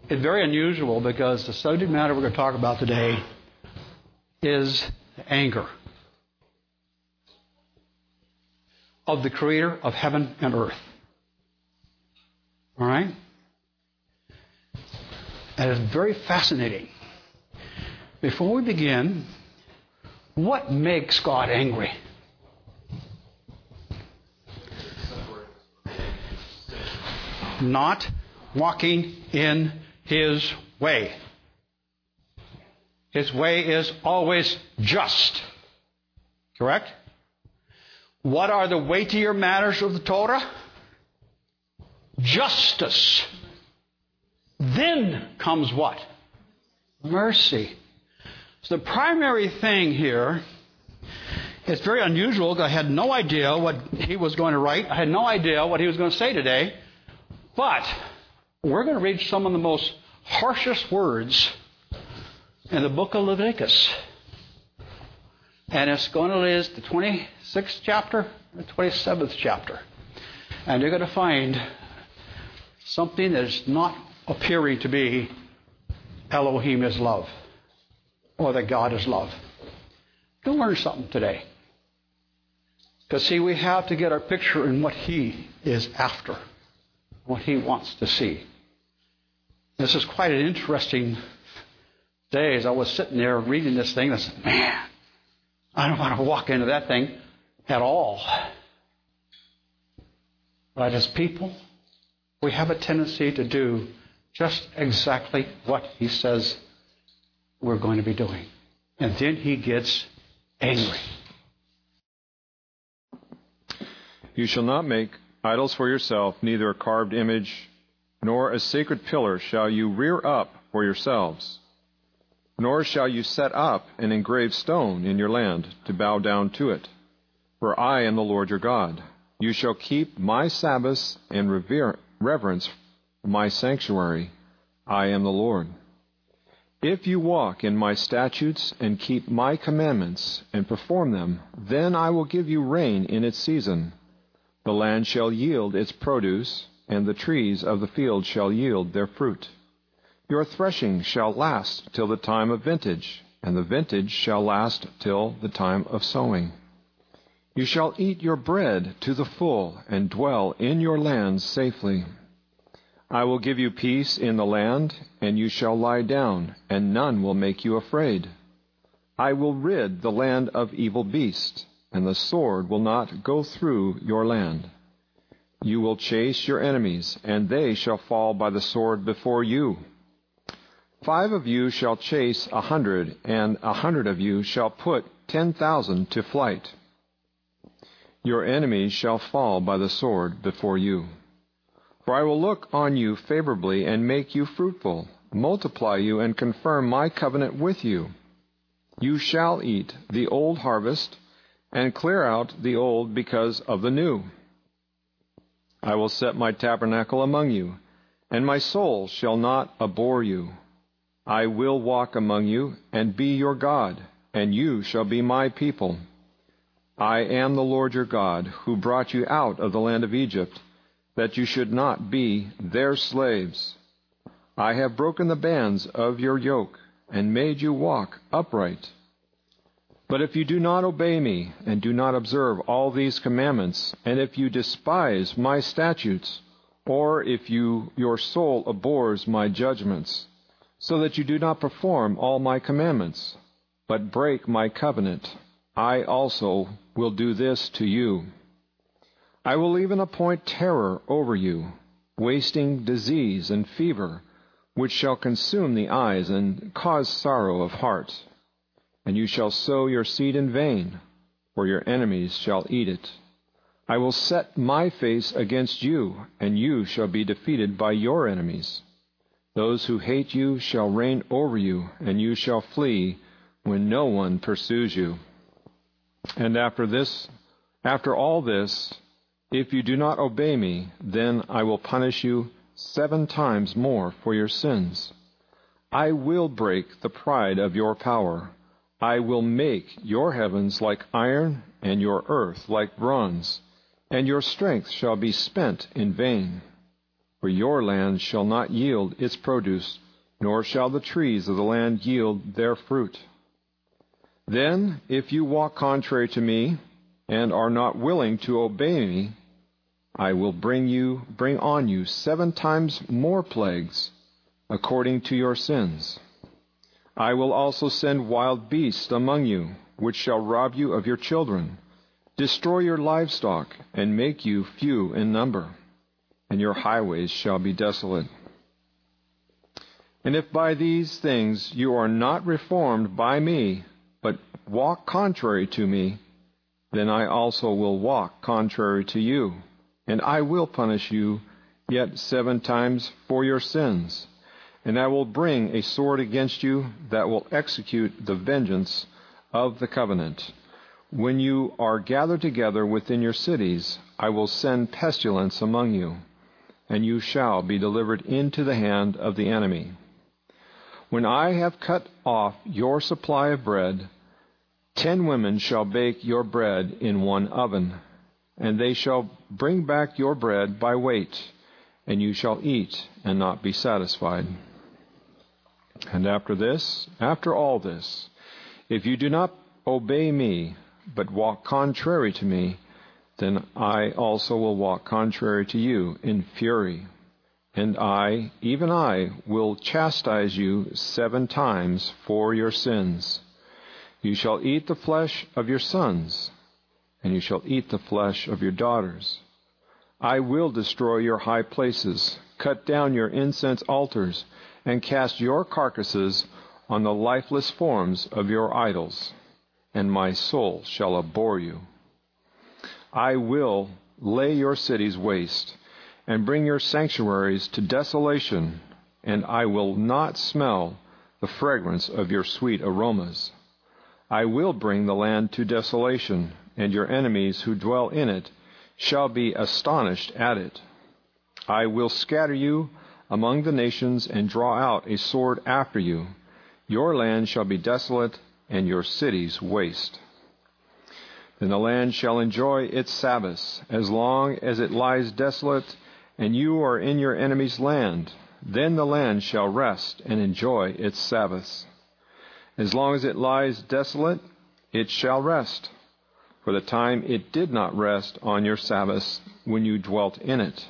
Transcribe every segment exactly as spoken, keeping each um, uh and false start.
It's very unusual because the subject matter we're going to talk about today is anger of the Creator of heaven and earth. All right? And it's very fascinating. Before we begin, what makes God angry? Not walking in His way. His way is always just. Correct? What are the weightier matters of the Torah? Justice. Then comes what? Mercy. So the primary thing here, it's very unusual. I had no idea what he was going to write. I had no idea what he was going to say today. But we're going to read some of the most harshest words in the book of Leviticus. And it's going to is the twenty-sixth chapter, the twenty-seventh chapter. And you're going to find something that is not appearing to be Elohim is love, or that God is love. You'll learn something today. Because, see, we have to get our picture in what He is after, what He wants to see. This is quite an interesting day. As I was sitting there reading this thing, I said, man, I don't want to walk into that thing at all. But as people, we have a tendency to do just exactly what He says we're going to be doing. And then He gets angry. You shall not make idols for yourself, neither a carved image, nor a sacred pillar shall you rear up for yourselves. Nor shall you set up an engraved stone in your land to bow down to it. For I am the Lord your God. You shall keep my Sabbaths and revere, reverence my sanctuary. I am the Lord. If you walk in my statutes and keep my commandments and perform them, then I will give you rain in its season. The land shall yield its produce, and the trees of the field shall yield their fruit. Your threshing shall last till the time of vintage, and the vintage shall last till the time of sowing. You shall eat your bread to the full, and dwell in your lands safely. I will give you peace in the land, and you shall lie down, and none will make you afraid. I will rid the land of evil beasts, and the sword will not go through your land. You will chase your enemies, and they shall fall by the sword before you. Five of you shall chase a hundred, and a hundred of you shall put ten thousand to flight. Your enemies shall fall by the sword before you. For I will look on you favorably and make you fruitful, multiply you and confirm my covenant with you. You shall eat the old harvest and clear out the old because of the new. I will set my tabernacle among you, and my soul shall not abhor you. I will walk among you and be your God, and you shall be my people. I am the Lord your God, who brought you out of the land of Egypt, that you should not be their slaves. I have broken the bands of your yoke, and made you walk upright. But if you do not obey me, and do not observe all these commandments, and if you despise my statutes, or if you your soul abhors my judgments, so that you do not perform all my commandments, but break my covenant, I also will do this to you. I will even appoint terror over you, wasting disease and fever, which shall consume the eyes and cause sorrow of heart. And you shall sow your seed in vain, for your enemies shall eat it. I will set my face against you, and you shall be defeated by your enemies. Those who hate you shall reign over you, and you shall flee when no one pursues you. And after this, after all this, if you do not obey me, then I will punish you seven times more for your sins. I will break the pride of your power. I will make your heavens like iron, and your earth like bronze, and your strength shall be spent in vain. for your land shall not yield its produce, nor shall the trees of the land yield their fruit. Then, if you walk contrary to me, and are not willing to obey me, I will bring you, bring on you seven times more plagues, according to your sins. I will also send wild beasts among you, which shall rob you of your children, destroy your livestock, and make you few in number, and your highways shall be desolate. And if by these things you are not reformed by me, but walk contrary to me, then I also will walk contrary to you, and I will punish you yet seven times for your sins. And I will bring a sword against you that will execute the vengeance of the covenant. When you are gathered together within your cities, I will send pestilence among you, and you shall be delivered into the hand of the enemy. When I have cut off your supply of bread, ten women shall bake your bread in one oven, and they shall bring back your bread by weight, and you shall eat and not be satisfied. And after this, after all this, if you do not obey me, but walk contrary to me, then I also will walk contrary to you in fury. And I, even I, will chastise you seven times for your sins. You shall eat the flesh of your sons, and you shall eat the flesh of your daughters. I will destroy your high places, cut down your incense altars, and cast your carcasses on the lifeless forms of your idols, and my soul shall abhor you. I will lay your cities waste, and bring your sanctuaries to desolation, and I will not smell the fragrance of your sweet aromas. I will bring the land to desolation, and your enemies who dwell in it shall be astonished at it. I will scatter you among the nations and draw out a sword after you. Your land shall be desolate, and your cities waste. Then the land shall enjoy its Sabbaths as long as it lies desolate, and you are in your enemy's land. Then the land shall rest and enjoy its Sabbaths. As long as it lies desolate, it shall rest, for the time it did not rest on your Sabbaths when you dwelt in it.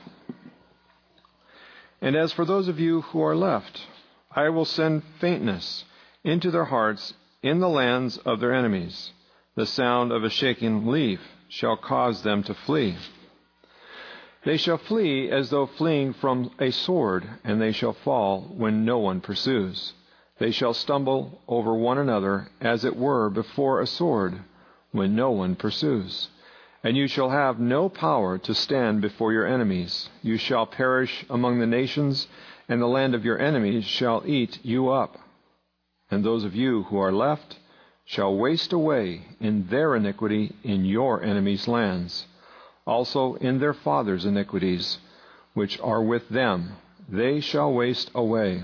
And as for those of you who are left, I will send faintness into their hearts in the lands of their enemies. The sound of a shaking leaf shall cause them to flee. They shall flee as though fleeing from a sword, and they shall fall when no one pursues. They shall stumble over one another, as it were before a sword, when no one pursues. And you shall have no power to stand before your enemies. You shall perish among the nations, and the land of your enemies shall eat you up. And those of you who are left shall waste away in their iniquity in your enemies' lands, also in their fathers' iniquities, which are with them, they shall waste away.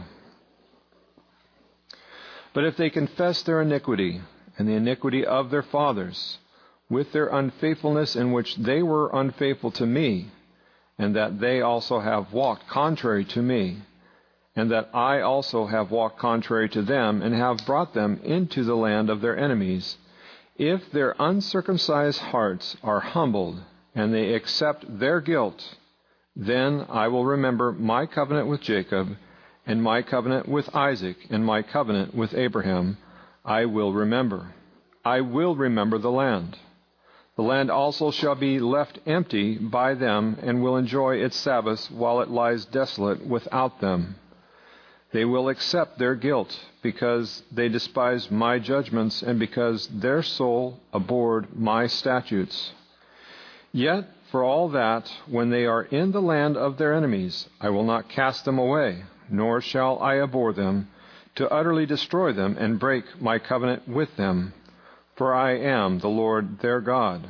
But if they confess their iniquity and the iniquity of their fathers, with their unfaithfulness in which they were unfaithful to me, and that they also have walked contrary to me, and that I also have walked contrary to them, and have brought them into the land of their enemies, if their uncircumcised hearts are humbled, and they accept their guilt, then I will remember my covenant with Jacob, and my covenant with Isaac, and my covenant with Abraham, I will remember. I will remember the land. The land also shall be left empty by them, and will enjoy its Sabbaths while it lies desolate without them. They will accept their guilt, because they despised my judgments, and because their soul abhorred my statutes. Yet, for all that, when they are in the land of their enemies, I will not cast them away, nor shall I abhor them, to utterly destroy them and break my covenant with them, for I am the Lord their God.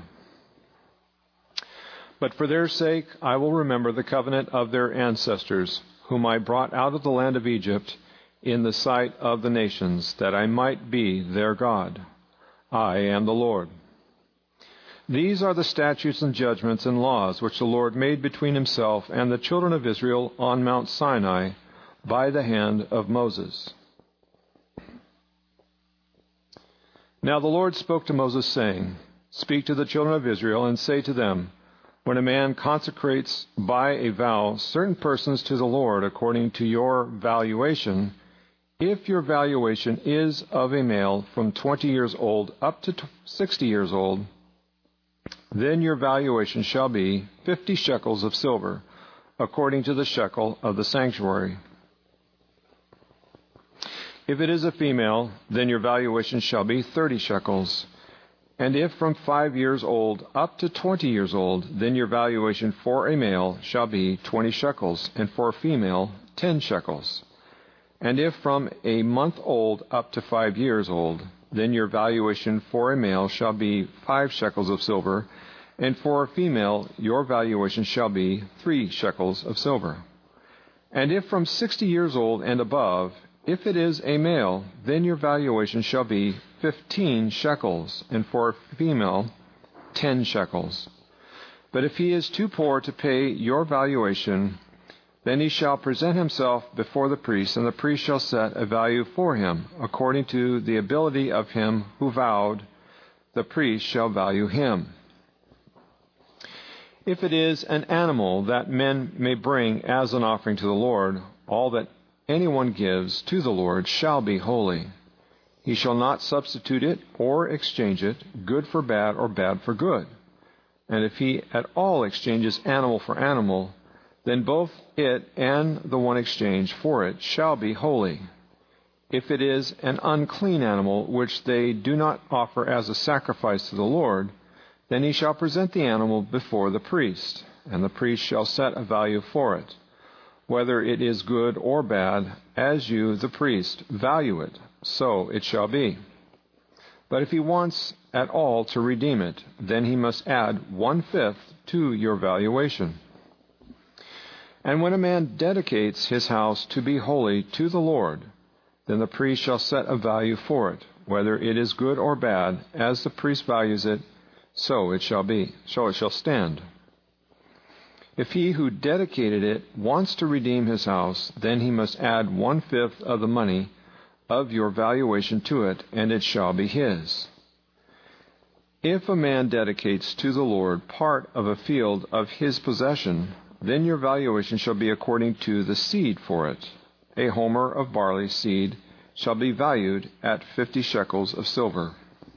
But for their sake I will remember the covenant of their ancestors, whom I brought out of the land of Egypt in the sight of the nations, that I might be their God. I am the Lord. These are the statutes and judgments and laws which the Lord made between himself and the children of Israel on Mount Sinai by the hand of Moses. Now the Lord spoke to Moses, saying, Speak to the children of Israel, and say to them, When a man consecrates by a vow certain persons to the Lord according to your valuation, if your valuation is of a male from twenty years old up to sixty years old, then your valuation shall be fifty shekels of silver, according to the shekel of the sanctuary. If it is a female, then your valuation shall be thirty shekels. And if from five years old up to twenty years old, then your valuation for a male shall be twenty shekels, and for a female ten shekels. And if from a month old up to five years old, then your valuation for a male shall be five shekels of silver, and for a female your valuation shall be three shekels of silver. And if from sixty years old and above, if it is a male, then your valuation shall be fifteen shekels, and for a female ten shekels. But if he is too poor to pay your valuation, then he shall present himself before the priest, and the priest shall set a value for him, according to the ability of him who vowed. The priest shall value him. If it is an animal that men may bring as an offering to the Lord, all that anyone gives to the Lord shall be holy. He shall not substitute it or exchange it, good for bad or bad for good. And if he at all exchanges animal for animal, then both it and the one exchanged for it shall be holy. If it is an unclean animal which they do not offer as a sacrifice to the Lord, then he shall present the animal before the priest, and the priest shall set a value for it, whether it is good or bad, as you, the priest, value it, so it shall be. But if he wants at all to redeem it, then he must add one-fifth to your valuation. And when a man dedicates his house to be holy to the Lord, then the priest shall set a value for it, whether it is good or bad, as the priest values it, so it shall be, so it shall stand. If he who dedicated it wants to redeem his house, then he must add one-fifth of the money of your valuation to it, and it shall be his. If a man dedicates to the Lord part of a field of his possession, then your valuation shall be according to the seed for it. A homer of barley seed shall be valued at fifty shekels of silver.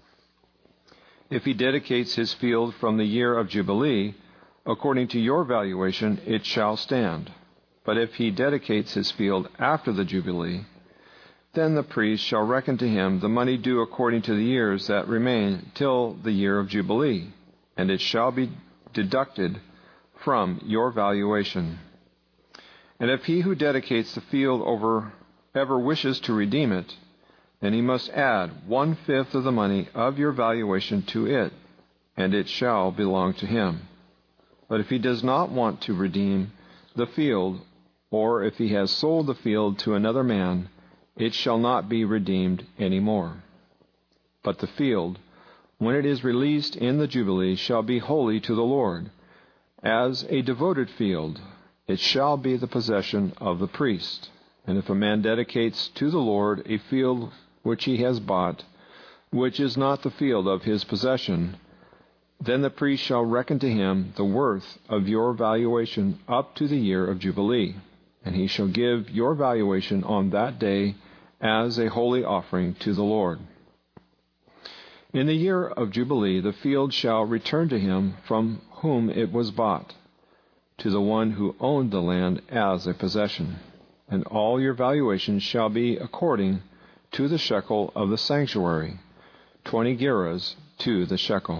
If he dedicates his field from the year of Jubilee, according to your valuation, it shall stand. But if he dedicates his field after the Jubilee, then the priest shall reckon to him the money due according to the years that remain till the year of Jubilee, and it shall be deducted from your valuation. And if he who dedicates the field over ever wishes to redeem it, then he must add one-fifth of the money of your valuation to it, and it shall belong to him. But if he does not want to redeem the field, or if he has sold the field to another man, it shall not be redeemed any more. But the field, when it is released in the Jubilee, shall be holy to the Lord. As a devoted field, it shall be the possession of the priest. And if a man dedicates to the Lord a field which he has bought, which is not the field of his possession, then the priest shall reckon to him the worth of your valuation up to the year of Jubilee, and he shall give your valuation on that day as a holy offering to the Lord. In the year of Jubilee the field shall return to him from whom it was bought, to the one who owned the land as a possession, and all your valuation shall be according to the shekel of the sanctuary, twenty gerahs to the shekel.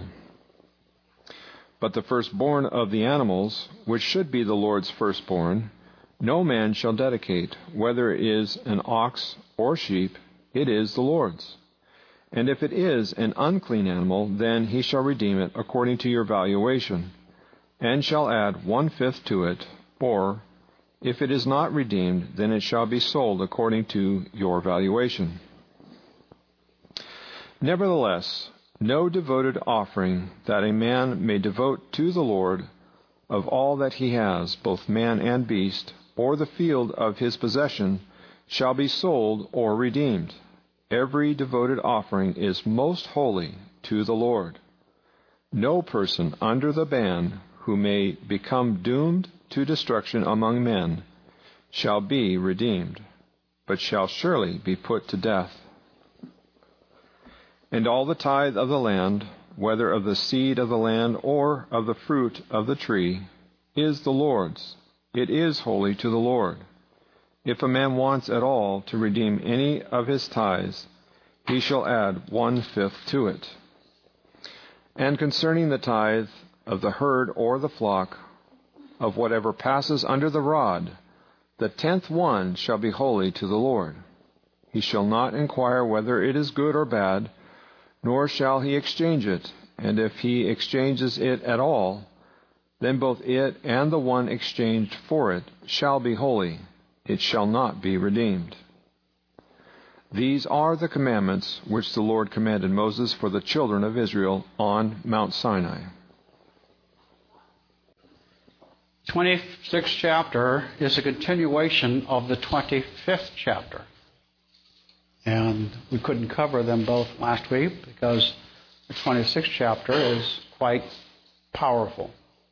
But the firstborn of the animals, which should be the Lord's firstborn, no man shall dedicate, whether it is an ox or sheep, it is the Lord's. And if it is an unclean animal, then he shall redeem it according to your valuation, and shall add one-fifth to it, or, if it is not redeemed, then it shall be sold according to your valuation. Nevertheless, no devoted offering that a man may devote to the Lord of all that he has, both man and beast, or the field of his possession, shall be sold or redeemed. Every devoted offering is most holy to the Lord. No person under the ban who may become doomed to destruction among men shall be redeemed, but shall surely be put to death. And all the tithe of the land, whether of the seed of the land or of the fruit of the tree, is the Lord's. It is holy to the Lord. If a man wants at all to redeem any of his tithes, he shall add one-fifth to it. And concerning the tithe of the herd or the flock, of whatever passes under the rod, the tenth one shall be holy to the Lord. He shall not inquire whether it is good or bad, nor shall he exchange it. And if he exchanges it at all, then both it and the one exchanged for it shall be holy. It shall not be redeemed. These are the commandments which the Lord commanded Moses for the children of Israel on Mount Sinai. twenty-sixth chapter is a continuation of the twenty-fifth chapter. And we couldn't cover them both last week because the twenty-sixth chapter is quite powerful.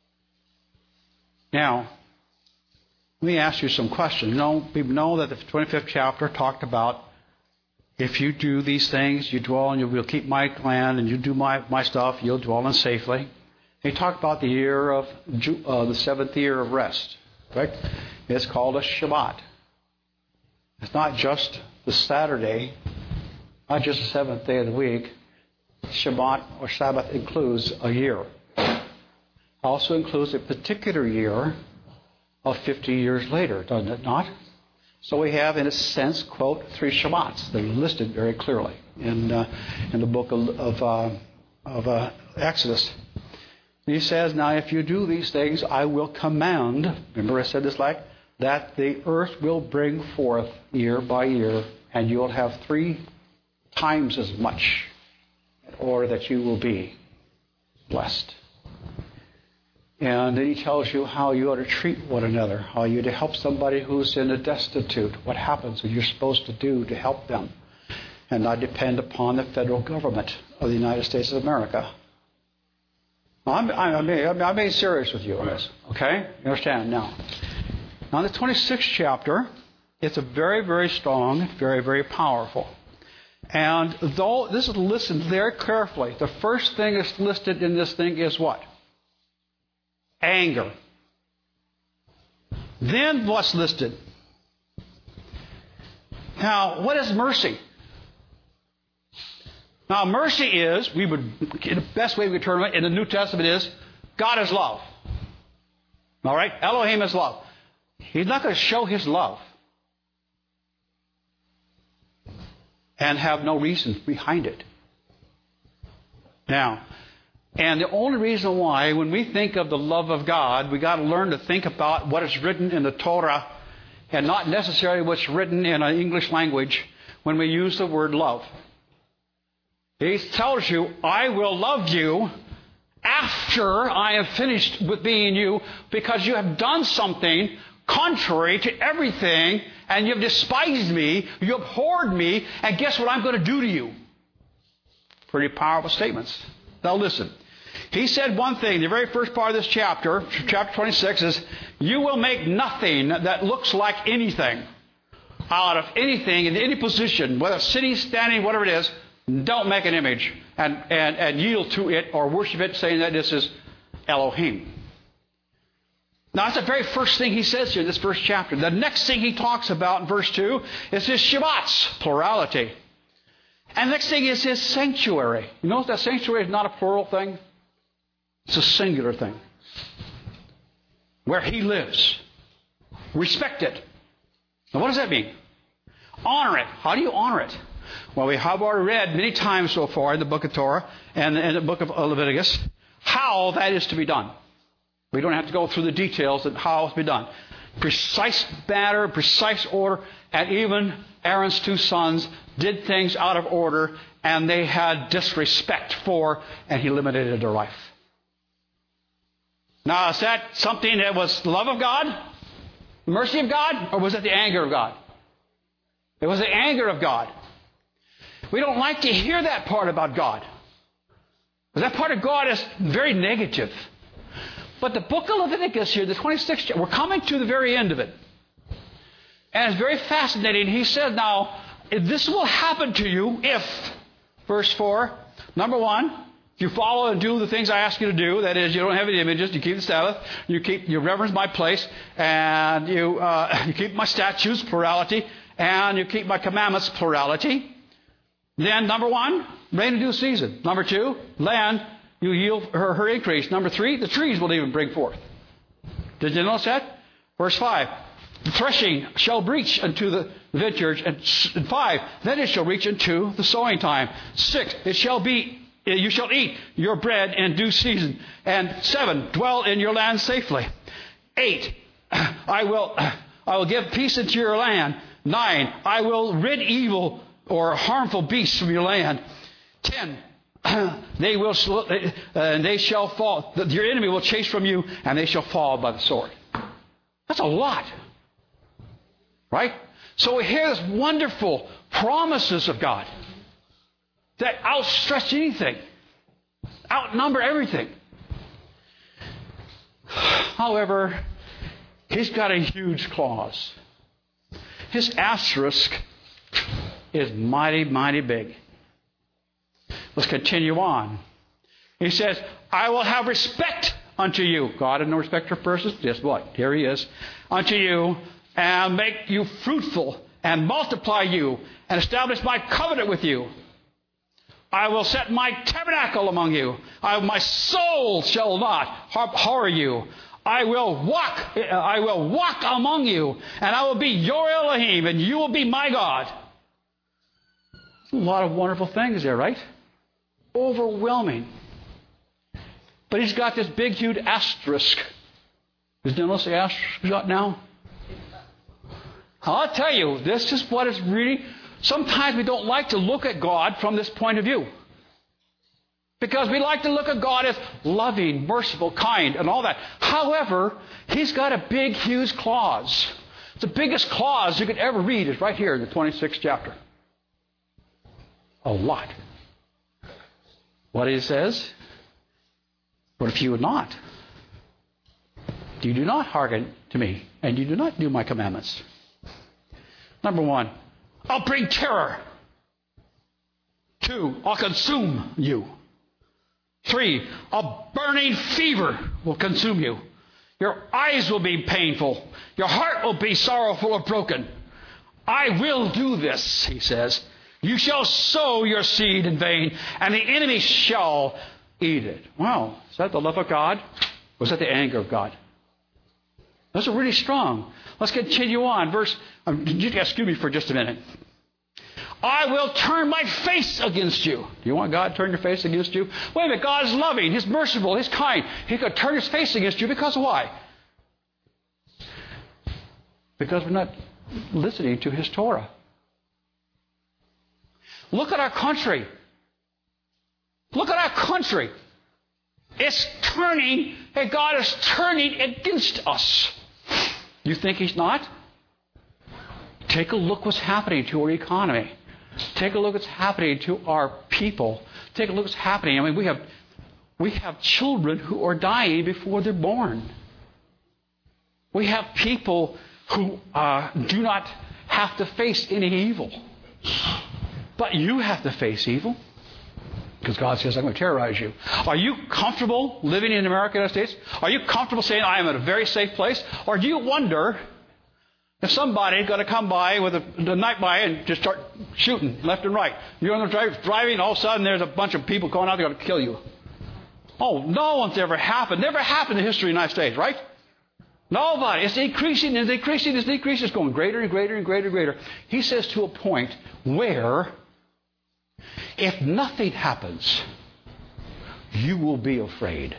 Now, let me ask you some questions. You know, we know that the twenty-fifth chapter talked about if you do these things, you dwell and you will keep my land, and you do my, my stuff, you'll dwell in safely. He talked about the year of uh, the seventh year of rest. Right? It's called a Shabbat. It's not just the Saturday, not just the seventh day of the week. Shabbat or Sabbath includes a year. Also includes a particular year of fifty years later, doesn't it not? So we have, in a sense, quote, three Shabbats. They're listed very clearly in uh, in the book of, of, uh, of uh, Exodus. He says, now if you do these things, I will command, remember I said this like, that the earth will bring forth year by year, and you'll have three times as much in order that you will be blessed. And then he tells you how you ought to treat one another, how you to help somebody who's in a destitute, what happens and you're supposed to do to help them, and not depend upon the federal government of the United States of America. I'm, I'm, I'm, I'm being serious with you on this, okay? You understand now? Now, in the twenty-sixth chapter, it's a very, very strong, very, very powerful. And though this is listened very carefully, the first thing that's listed in this thing is what? Anger. Then what's listed? Now, what is mercy? Now, mercy is, we would, the best way we could term it in the New Testament is, God is love. All right? Elohim is love. He's not going to show His love and have no reason behind it. Now, and the only reason why, when we think of the love of God, we got to learn to think about what is written in the Torah and not necessarily what's written in an English language when we use the word love. He tells you, I will love you after I have finished with being you, because you have done something contrary to everything, and you have despised me, you abhorred me, and guess what I'm going to do to you? Pretty powerful statements. Now listen. He said one thing, the very first part of this chapter, chapter twenty-six, is, you will make nothing that looks like anything out of anything in any position, whether sitting, standing, whatever it is. Don't make an image and, and, and yield to it or worship it, saying that this is Elohim. Now, that's the very first thing he says here in this first chapter. The next thing he talks about in verse two is his Shabbats, plurality. And the next thing is his sanctuary. You notice that sanctuary is not a plural thing? It's a singular thing. Where he lives. Respect it. Now, what does that mean? Honor it. How do you honor it? Well, we have already read many times so far in the book of Torah and in the book of Leviticus how that is to be done. We don't have to go through the details of how it's to be done. Precise matter, precise order, and even Aaron's two sons did things out of order, and they had disrespect for, and he eliminated their life. Now, is that something that was the love of God, the mercy of God, or was it the anger of God? It was the anger of God. We don't like to hear that part about God. Because that part of God is very negative. But the book of Leviticus here, the twenty-sixth chapter, we're coming to the very end of it. And it's very fascinating. He said, now, if this will happen to you if, verse four, number one, if you follow and do the things I ask you to do, that is, you don't have any images, you keep the Sabbath, you keep you reverence my place, and you uh, you keep my statutes, plurality, and you keep my commandments, plurality. Then, number one, rain in due season. Number two, land, you yield her, her increase. Number three, the trees will even bring forth. Did you notice that? Verse five, the threshing shall reach unto the vineyards. And five, then it shall reach into the sowing time. Six, it shall be, you shall eat your bread in due season. And seven, dwell in your land safely. Eight, I will, I will give peace into your land. Nine, I will rid evil or harmful beasts from your land. Ten, they will, uh, they shall fall. Your enemy will chase from you, and they shall fall by the sword. That's a lot, right? So we hear this wonderful promises of God that outstretch anything, outnumber everything. However, he's got a huge clause. His asterisk is mighty, mighty big. Let's continue on. He says, I will have respect unto you. God had no respect for persons. Guess what? Here he is. Unto you, and make you fruitful, and multiply you, and establish my covenant with you. I will set my tabernacle among you. I, my soul shall not horror you. I will walk, I will walk among you, and I will be your Elohim, and you will be my God. A lot of wonderful things there, right? Overwhelming. But he's got this big, huge asterisk. Does anyone else the asterisk he's got now? I'll tell you, this is what is really... Sometimes we don't like to look at God from this point of view. Because we like to look at God as loving, merciful, kind, and all that. However, he's got a big, huge clause. The biggest clause you could ever read is right here in the twenty-sixth chapter. A lot. What he says, but if you would not, you do not hearken to me, and you do not do my commandments. Number one, I'll bring terror. Two, I'll consume you. Three, a burning fever will consume you. Your eyes will be painful. Your heart will be sorrowful or broken. I will do this, he says. You shall sow your seed in vain, and the enemy shall eat it. Wow. Is that the love of God? Or is that the anger of God? Those are really strong. Let's continue on. Verse, um, excuse me for just a minute. I will turn my face against you. Do you want God to turn your face against you? Wait a minute. God is loving. He's merciful. He's kind. He could turn his face against you because why? Because we're not listening to his Torah. Look at our country. Look at our country. It's turning, and God is turning against us. You think he's not? Take a look what's happening to our economy. Take a look what's happening to our people. Take a look what's happening. I mean, we have we have children who are dying before they're born. We have people who uh, do not have to face any evil. But you have to face evil. Because God says, I'm going to terrorize you. Are you comfortable living in America, United States? Are you comfortable saying, I am in a very safe place? Or do you wonder if somebody's going to come by with a, a knife by and just start shooting left and right? You're on the drive, driving, all of a sudden there's a bunch of people going out, they're going to kill you. Oh, no one's ever happened. Never happened in the history of the United States, right? Nobody. It's increasing, it's decreasing, it's decreasing. It's going greater and greater and greater and greater. He says to a point where if nothing happens, you will be afraid.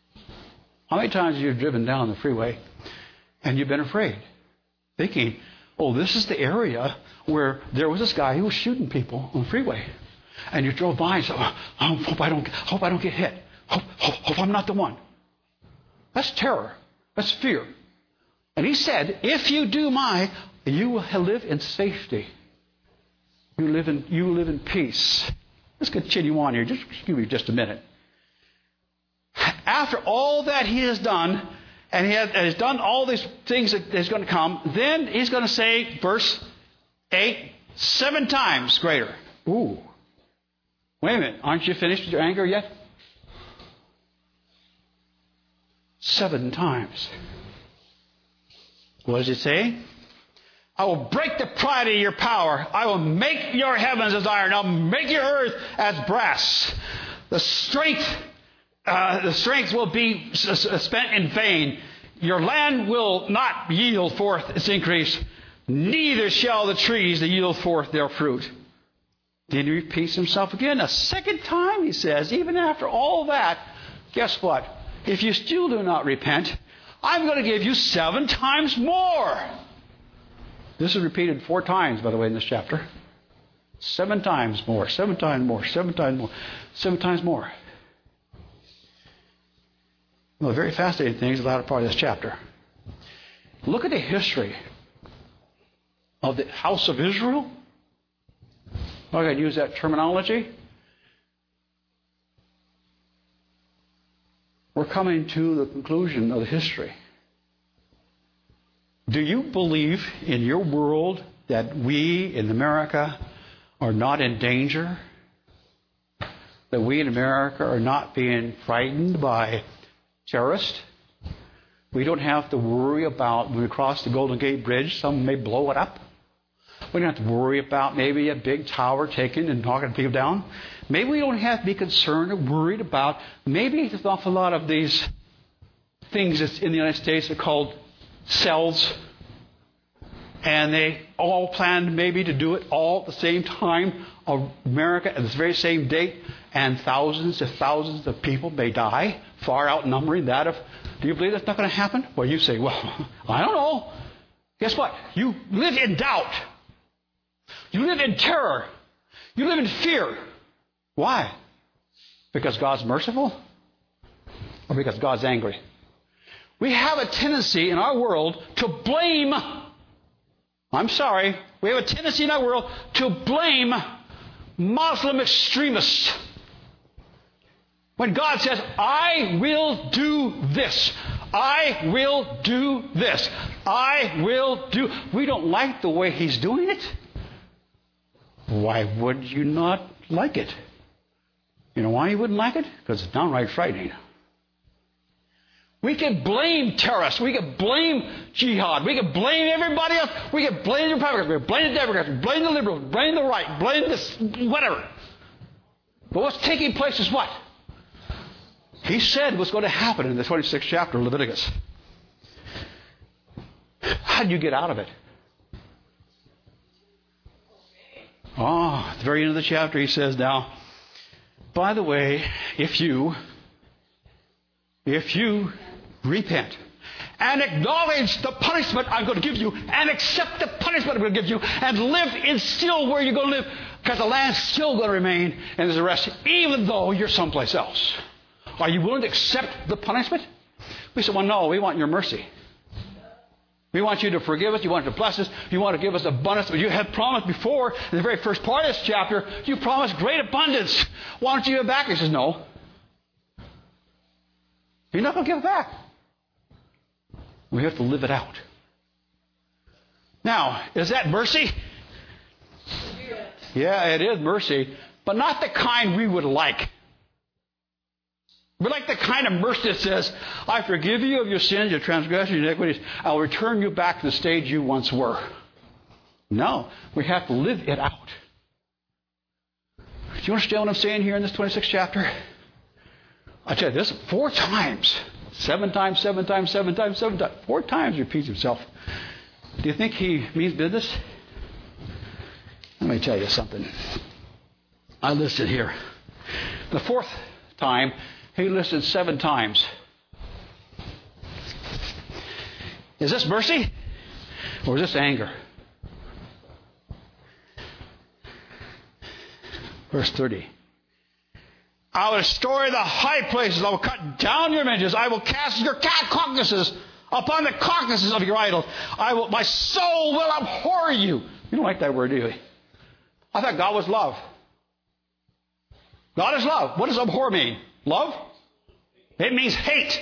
How many times have you driven down the freeway and you've been afraid? Thinking, Oh, this is the area where there was this guy who was shooting people on the freeway. And you drove by and said, oh, I hope I don't, hope I don't get hit. Hope, hope, hope I'm not the one. That's terror. That's fear. And he said, if you do my, you will live in safety. You live in, you live in peace. Let's continue on here. Just give me just a minute. After all that he has done, and he has, has done all these things that is going to come, then he's going to say, verse eight, seven times greater. Ooh. Wait a minute. Aren't you finished with your anger yet? Seven times. What does it say? I will break the pride of your power. I will make your heavens as iron. I'll make your earth as brass. The strength, uh, the strength will be spent in vain. Your land will not yield forth its increase. Neither shall the trees that yield forth their fruit. Then he repeats himself again a second time. He says, even after all that, guess what? If you still do not repent, I'm going to give you seven times more. This is repeated four times, by the way, in this chapter. Seven times more, seven times more, seven times more, seven times more. Well, the very fascinating thing is the latter part of this chapter. Look at the history of the house of Israel. I'm going to use that terminology. We're coming to the conclusion of the history. Do you believe in your world that we in America are not in danger? That we in America are not being frightened by terrorists? We don't have to worry about when we cross the Golden Gate Bridge, someone may blow it up. We don't have to worry about maybe a big tower taken and knocking people down. Maybe we don't have to be concerned or worried about maybe there's an awful lot of these things that's in the United States are called cells. And they all planned maybe to do it all at the same time of America at this very same date. And thousands and thousands of people may die, far outnumbering that of... Do you believe that's not going to happen? Well, you say, well, I don't know. Guess what? You live in doubt. You live in terror. You live in fear. Why? Because God's merciful? Or because God's angry? We have a tendency in our world to blame... I'm sorry. We have a tendency in our world to blame Muslim extremists. When God says, I will do this. I will do this. I will do... We don't like the way He's doing it. Why would you not like it? You know why you wouldn't like it? Because it's downright frightening. We can blame terrorists. We can blame jihad. We can blame everybody else. We can blame the Republicans. We can blame the Democrats. We can blame the liberals. Blame the right. Blame this, whatever. But what's taking place is what? He said what's going to happen in the twenty-sixth chapter of Leviticus. How do you get out of it? Oh, at the very end of the chapter, he says, now, by the way, if you, if you repent and acknowledge the punishment I'm going to give you and accept the punishment I'm going to give you and live in still where you're going to live, because the land's still going to remain and there's a rest, even though you're someplace else. Are you willing to accept the punishment? We said, well, no, we want your mercy. We want you to forgive us. You want to bless us. You want to give us abundance. But you had promised before, in the very first part of this chapter, you promised great abundance. Why don't you give it back? He says, no. You're not going to give it back. We have to live it out. Now, is that mercy? Yes. Yeah, it is mercy. But not the kind we would like. We're like the kind of mercy that says, I forgive you of your sins, your transgressions, your iniquities. I'll return you back to the stage you once were. No, we have to live it out. Do you understand what I'm saying here in this twenty-sixth chapter? I tell you this, four times. Seven times, seven times, seven times, seven times. Four times he repeats himself. Do you think he means business? Let me tell you something. I listed here. The fourth time, he listed seven times. Is this mercy? Or is this anger? Verse thirty. I will destroy the high places. I will cut down your images. I will cast your carcasses upon the carcasses of your idols. I will, my soul will abhor you. You don't like that word, do you? I thought God was love. God is love. What does abhor mean? Love? It means hate.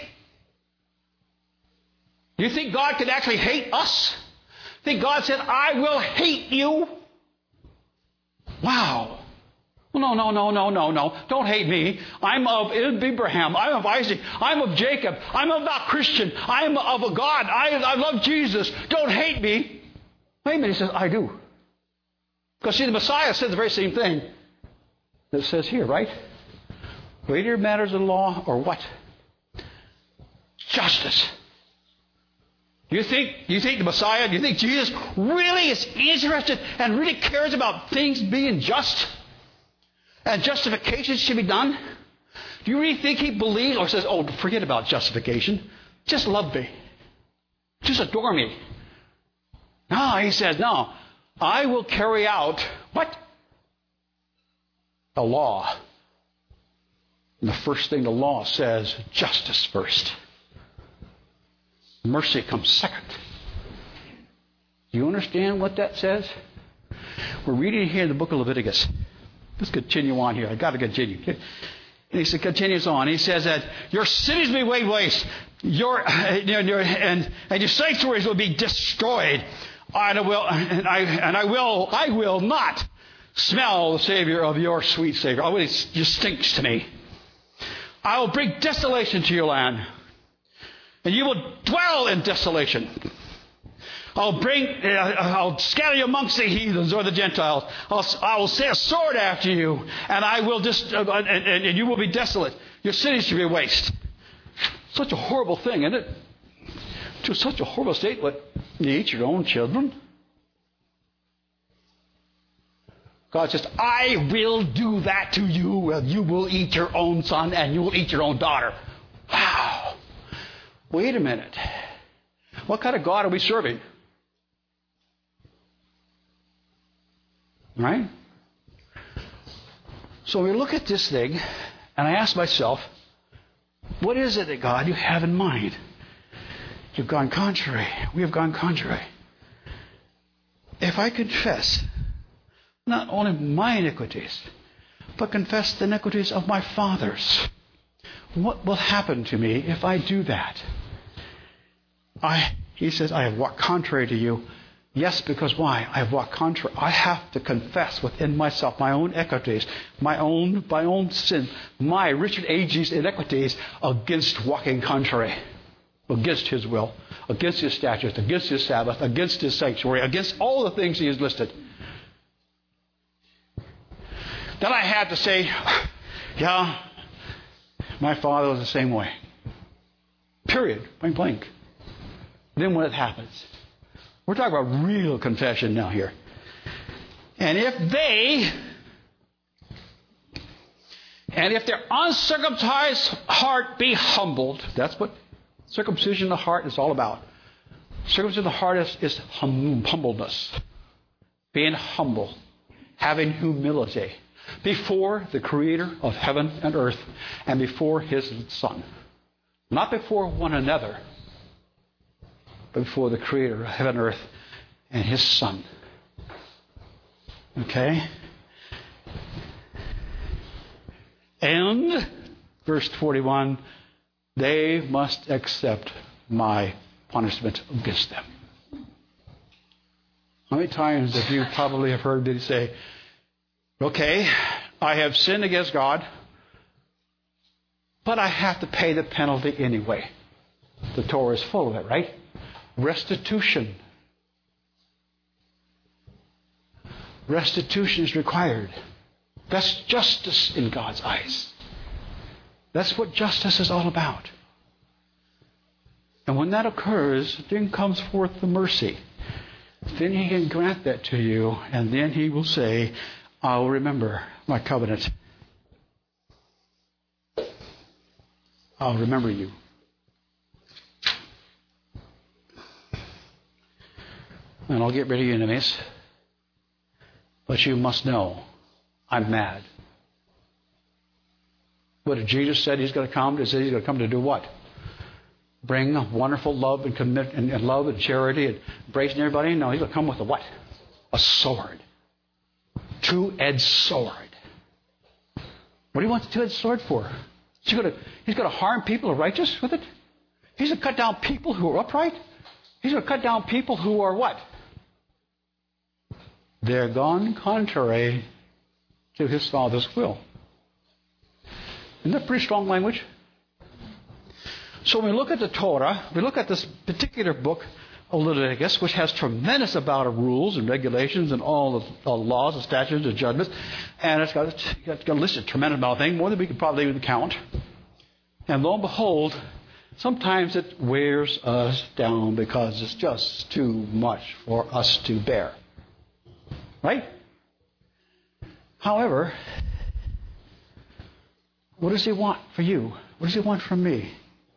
Do you think God could actually hate us? Think God said, I will hate you? Wow. No, no, no, no, no, no. Don't hate me. I'm of Abraham. I'm of Isaac. I'm of Jacob. I'm of that Christian. I'm of a God. I, I love Jesus. Don't hate me. Wait a minute. He says, I do. Because see, the Messiah said the very same thing that it says here, right? Greater matters of law or what? Justice. Do you think, do you think the Messiah, do you think Jesus really is interested and really cares about things being just? And justification should be done? Do you really think he believes or says, oh, forget about justification. Just love me. Just adore me. No, he says, no. I will carry out, what? The law. And the first thing the law says, justice first. Mercy comes second. Do you understand what that says? We're reading here in the book of Leviticus. Let's continue on here. I've got to continue. And he continues on. He says that your cities will be laid waste. Your, your, and, and your sanctuaries will be destroyed. And I will, and I, and I will, I will not smell the Savior of your sweet Savior. Oh, it just stinks to me. I will bring desolation to your land. And you will dwell in desolation. I'll bring, uh, I'll scatter you amongst the heathens or the Gentiles. I'll, I will send a sword after you, and I will just, uh, and, and, and you will be desolate. Your cities shall be waste. Such a horrible thing, isn't it? To such a horrible state, but you eat your own children. God says, I will do that to you, and you will eat your own son, and you will eat your own daughter. Wow. Wait a minute. What kind of God are we serving? Right? So we look at this thing, and I ask myself, what is it that God you have in mind? You've gone contrary. We have gone contrary. If I confess not only my iniquities, but confess the iniquities of my fathers, what will happen to me if I do that? I, he says, I have walked contrary to you. Yes, because why? I have walked contrary. I have to confess within myself my own iniquities, my own, my own sin, my Richard Agee's iniquities against walking contrary, against his will, against his statutes, against his Sabbath, against his sanctuary, against all the things he has listed. Then I have to say, yeah, my father was the same way. Period. Point blank. Then what happens? We're talking about real confession now here. And if they, and if their uncircumcised heart be humbled, that's what circumcision of the heart is all about. Circumcision of the heart is, is hum, humbleness. Being humble. Having humility. Before the Creator of heaven and earth and before His Son. Not before one another, but before the Creator of heaven and earth and His Son. Okay? And, verse forty-one, they must accept my punishment against them. How many times have you probably have heard me say, okay, I have sinned against God, but I have to pay the penalty anyway. The Torah is full of it, right? Restitution. Restitution is required. That's justice in God's eyes. That's what justice is all about. And when that occurs, then comes forth the mercy. Then He can grant that to you, and then He will say, I'll remember my covenant. I'll remember you. And I'll get rid of your enemies. But you must know I'm mad What did Jesus said He's going to come? He said He's going to come to do what? Bring a wonderful love and commit and, and love and charity and embracing everybody? No, He's going to come with a what? A sword. Two-edged sword. What do He want the two-edged sword for? He's going to, he's going to harm people who are righteous with it? He's going to cut down people who are upright? He's going to cut down people who are what? They're gone contrary to His Father's will. Isn't that pretty strong language? So when we look at the Torah, we look at this particular book of Leviticus, which has tremendous amount of rules and regulations and all the, all the laws and statutes and judgments, and it's got, it's got a list of tremendous amount of things, more than we could probably even count. And lo and behold, sometimes it wears us down because it's just too much for us to bear. Right? However, what does He want for you? What does He want from me?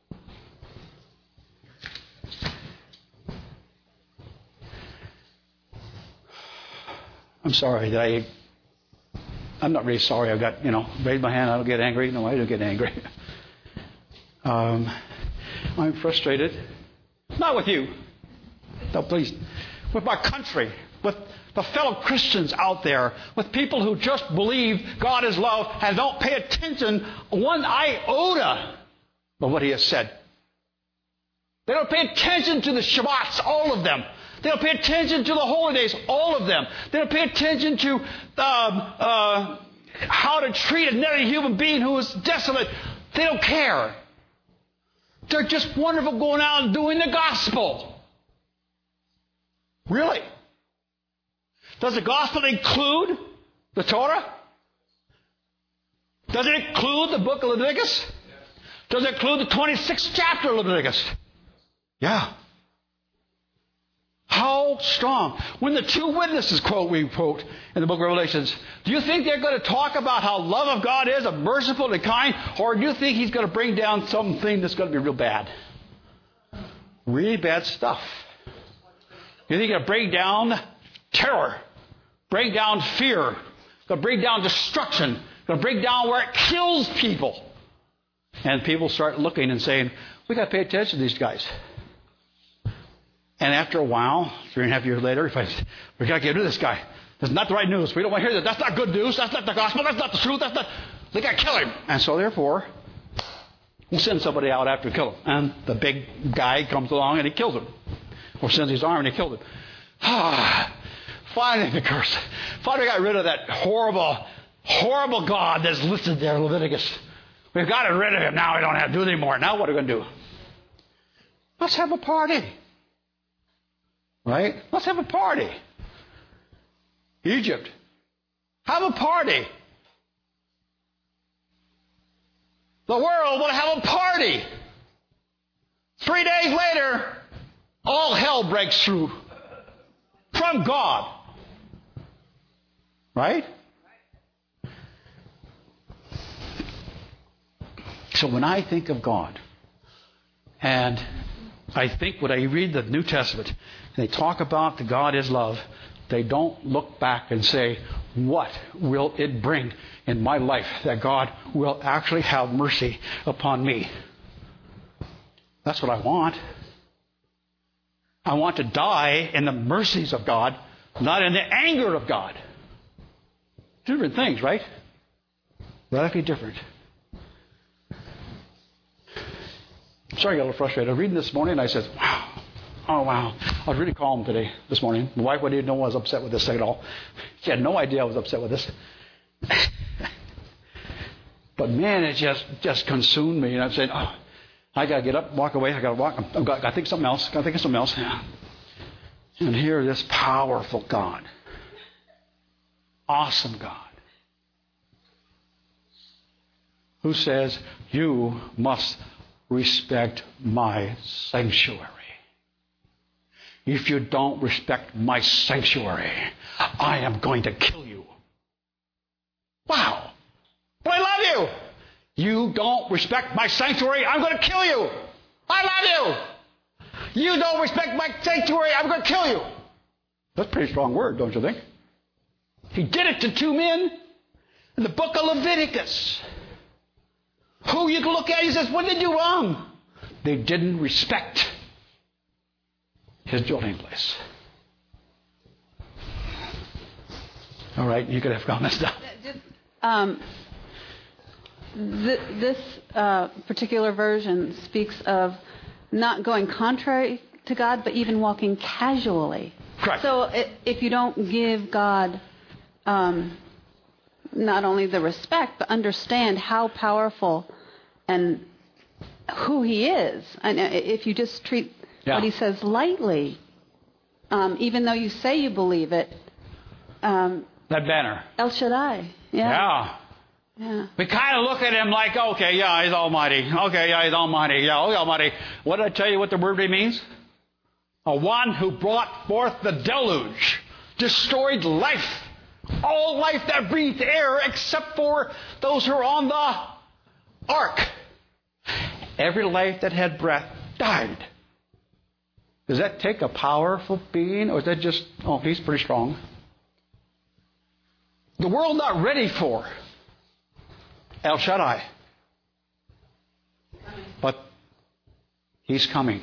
I'm sorry that I, I'm not really sorry. I've got, you know, raised my hand. I don't get angry. No, I don't get angry. Um, I'm frustrated. Not with you. No, please. With my country. With the fellow Christians out there. With people who just believe God is love and don't pay attention one iota of what He has said. They don't pay attention to the Shabbats, all of them. They don't pay attention to the holy days, all of them. They don't pay attention to um, uh, how to treat another human being who is desolate. They don't care. They're just wonderful going out and doing the gospel. Really? Does the gospel include the Torah? Does it include the book of Leviticus? Does it include the twenty-sixth chapter of Leviticus? Yeah. How strong. When the two witnesses quote we quote in the book of Revelations, do you think they're going to talk about how love of God is, of merciful and kind, or do you think He's going to bring down something that's going to be real bad? Really bad stuff. You think He's going to bring down terror, bring down fear, going to bring down destruction, going to bring down where it kills people. And people start looking and saying, we got to pay attention to these guys. And after a while, three and a half years later, if I, we got to get rid of this guy. That's not the right news. We don't want to hear that. That's not good news. That's not the gospel. That's not the truth. That's not. They got to kill him. And so therefore, we'll send somebody out after to kill him. And the big guy comes along and he kills him. Or sends his arm and he kills him. Ah, finally the curse. Finally got rid of that horrible, horrible God that's listed there in Leviticus. We've got rid of him. Now we don't have to do it anymore. Now what are we going to do? Let's have a party. Right? Let's have a party. Egypt. Have a party. The world will have a party. Three days later, all hell breaks through. From God. Right? So when I think of God, and I think when I read the New Testament, and they talk about the God is love, they don't look back and say, what will it bring in my life that God will actually have mercy upon me? That's what I want. I want to die in the mercies of God, not in the anger of God. Different things, right? Radically different. Sorry, I got a little frustrated. I was reading this morning and I said, wow. Oh, wow. I was really calm today, this morning. My wife didn't know I was upset with this thing at all. She had no idea I was upset with this. But man, it just, just consumed me. And I'm saying, oh, I got to get up, walk away. I got to walk. I've got to think of something else. Got to think of something else. Yeah. And hear this powerful God. Awesome God. Who says, you must respect my sanctuary. If you don't respect my sanctuary, I am going to kill you. Wow. But I love you. You don't respect my sanctuary, I'm going to kill you. I love you. You don't respect my sanctuary, I'm going to kill you. That's a pretty strong word, don't you think? He did it to two men in the book of Leviticus. who you can look at, he says, what did they do wrong? They didn't respect his dwelling place. All right, you could have gone this down. Just, um, th- this uh, particular version speaks of not going contrary to God, but even walking casually. Correct. So if you don't give God um, not only the respect, but understand how powerful and who He is, and if you just treat yeah. what He says lightly, um, even though you say you believe it. Um, that banner. El Shaddai. Yeah. Yeah. Yeah. We kind of look at Him like, okay, yeah, He's Almighty. Okay, yeah, He's Almighty. Yeah, oh, Almighty. What did I tell you what the word means? A one who brought forth the deluge, destroyed life. All life that breathed air except for those who are on the ark. Every life that had breath died. Does that take a powerful being, or is that just, oh, he's pretty strong? The world not ready for El Shaddai. But He's coming.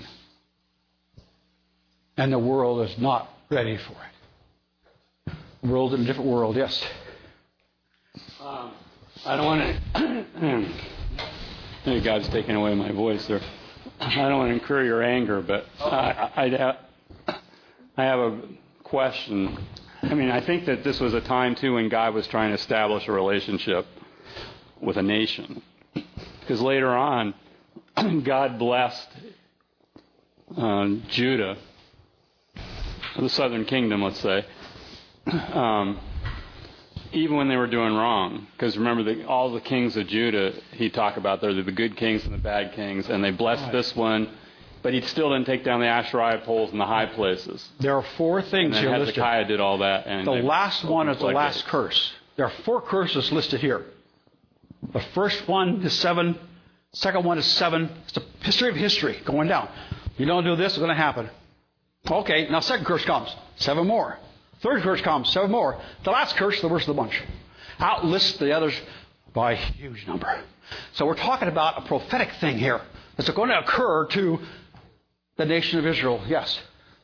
And the world is not ready for it. The world in a different world, yes. Um, I don't want to... Maybe God's taking away my voice there. I don't want to incur your anger, but I, I, I, I have a question. I mean, I think that this was a time, too, when God was trying to establish a relationship with a nation. Because later on, God blessed uh, Judah, the southern kingdom, let's say, um, even when they were doing wrong. Because remember, the, all the kings of Judah, he talked about, they're the good kings and the bad kings, and they blessed right. this one, but he still didn't take down the Asherah poles in the high places. There are four things here listed. Hezekiah did all that. And the last one is the last gates. curse. There are four curses listed here. The first one is seven. Second one is seven. It's the history of history going down. You don't do this, it's going to happen. Okay, now second curse comes. Seven more. Third curse comes. Seven more. The last curse, the worst of the bunch. Outlists the others by a huge number. So we're talking about a prophetic thing here that's going to occur to the nation of Israel. Yes?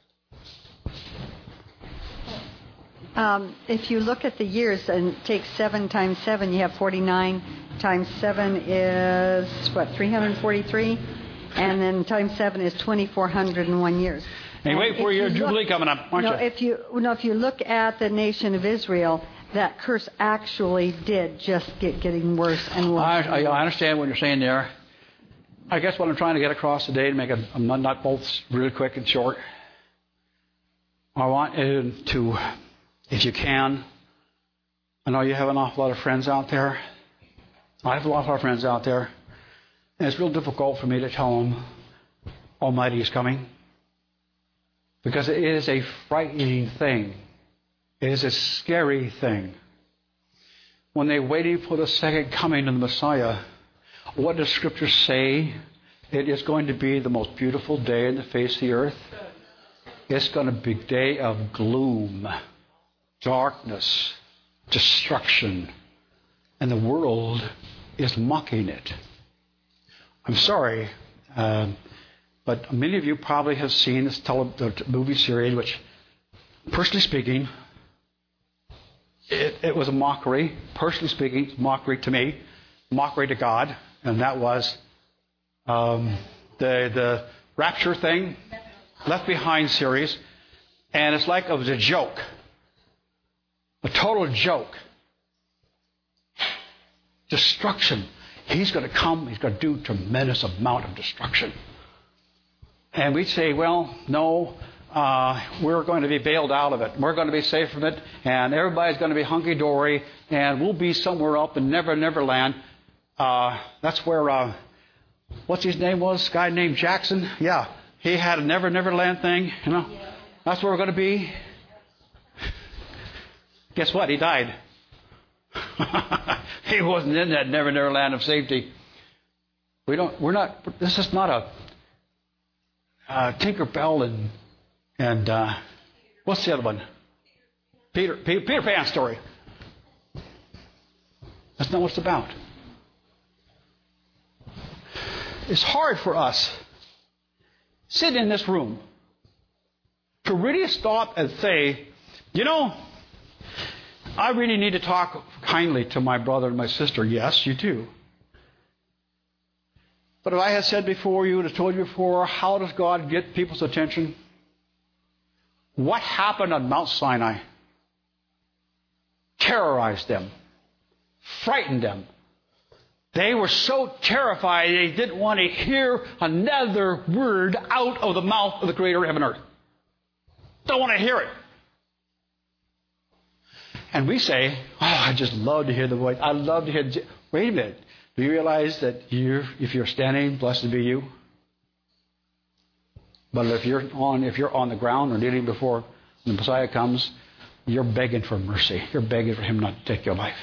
Um, if you look at the years and take seven times seven, you have forty-nine. Times seven is, what, three hundred forty-three? And then times seven is two thousand four hundred one years. And wait for your Jubilee coming up, aren't no, you? If you? No, if you look at the nation of Israel, that curse actually did just get getting worse and worse. I, I, I understand what you're saying there. I guess what I'm trying to get across today, to make it I'm not, not both really quick and short, I want you to, if you can, I know you have an awful lot of friends out there. I have a lot of friends out there. And it's real difficult for me to tell them Almighty is coming. Because it is a frightening thing. It is a scary thing. When they're waiting for the second coming of the Messiah, what does Scripture say? It is going to be the most beautiful day in the face of the earth. It's going to be a day of gloom, darkness, destruction. And the world is mocking it. I'm sorry, uh, but many of you probably have seen this tele- the movie series, which, personally speaking, it, it was a mockery. Personally speaking, mockery to me, mockery to God, and that was um, the the rapture thing, Left Behind series, and it's like it was a joke, a total joke. Destruction. He's going to come. He's going to do a tremendous amount of destruction. And we say, well, no, uh, we're going to be bailed out of it. We're going to be safe from it. And everybody's going to be hunky-dory. And we'll be somewhere up in Never Never Land. Uh, that's where, uh, what's his name was? Guy named Jackson. Yeah. He had a Never Never Land thing. You know. Yeah. That's where we're going to be. Guess what? He died. He wasn't in that Never Never Land of safety. We don't. We're not. This is not a uh, Tinker Bell and and uh, what's the other one? Peter Peter, Peter Pan story. That's not what it's about. it's hard for us sitting in this room to really stop and say, you know, I really need to talk kindly to my brother and my sister. Yes, you do. But if I had said before, you would have told you before, how does God get people's attention? What happened on Mount Sinai? Terrorized them. Frightened them. They were so terrified they didn't want to hear another word out of the mouth of the Creator of heaven and earth. Don't want to hear it. And we say, oh, I just love to hear the voice. I love to hear... The... Wait a minute. Do you realize that you're, if you're standing, blessed be you? But if you're on, if you're on the ground or kneeling before the Messiah comes, you're begging for mercy. You're begging for Him not to take your life.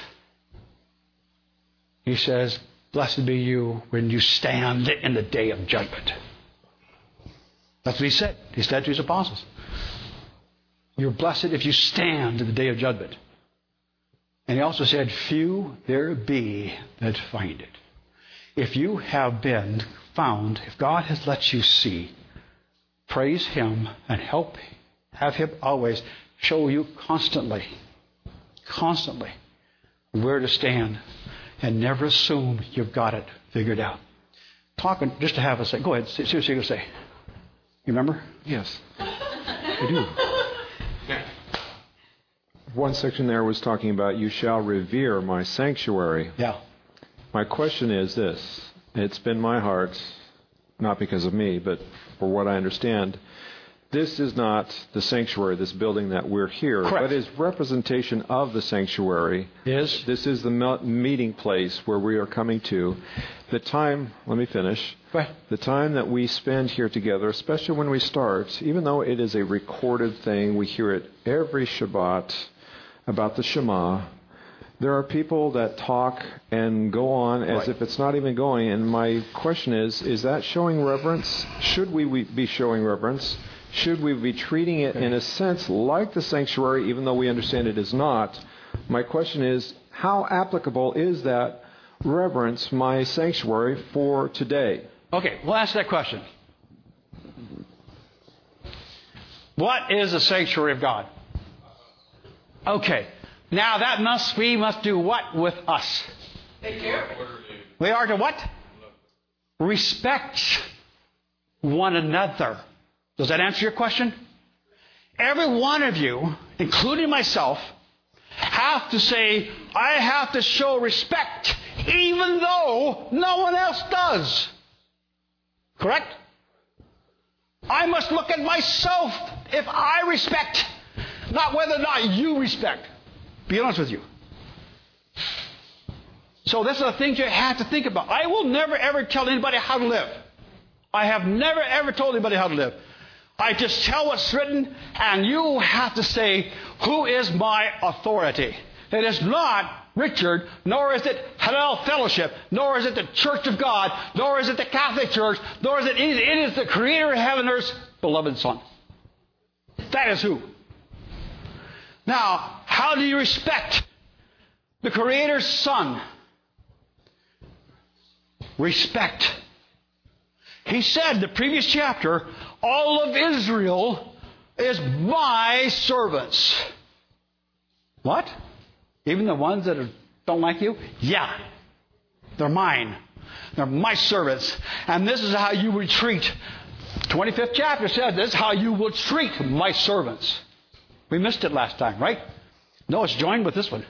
He says, blessed be you when you stand in the day of judgment. That's what He said. He said to His apostles. You're blessed if you stand in the day of judgment. And He also said, few there be that find it. If you have been found, if God has let you see, praise Him and help, have Him always show you constantly, constantly where to stand, and never assume you've got it figured out. Talking just to have a say. Go ahead. See what you're going to say. You remember? Yes, I do. One section there was talking about, you shall revere my sanctuary. Yeah. My question is this. It's been my heart, not because of me, but for what I understand. This is not the sanctuary, this building that we're here, Correct. but is representation of the sanctuary. Is? This is the meeting place where we are coming to. The time, let me finish. Go ahead. The time that we spend here together, especially when we start, even though it is a recorded thing, we hear it every Shabbat about the Shema. There are people that talk and go on as right. if it's not even going. And my question is, is that showing reverence? Should we be showing reverence? Should we be treating it in a sense like the sanctuary, even though we understand it is not? My question is, how applicable is that reverence, my sanctuary, for today? Okay, we'll answer that question. What is the sanctuary of God? Okay, now that must we must do what with us? Take care of it. We are to what? Respect one another. Does that answer your question? Every one of you, including myself, have to say, I have to show respect even though no one else does. Correct? I must look at myself if I respect, not whether or not you respect. Be honest with you. So this is the things you have to think about. I will never ever tell anybody how to live. I have never ever told anybody how to live. I just tell what's written, and you have to say, who is my authority? It is not Richard, nor is it Hillel Fellowship, nor is it the Church of God, nor is it the Catholic Church, nor is it, it is the Creator of heaven and earth's beloved Son. That is who. Now, how do you respect the Creator's Son? Respect. He said in the previous chapter, all of Israel is my servants. What? Even the ones that are, don't like you? Yeah. They're mine. They're my servants. And this is how you would treat. twenty-fifth chapter said this is how you will treat my servants. We missed it last time, right? No, it's joined with this one.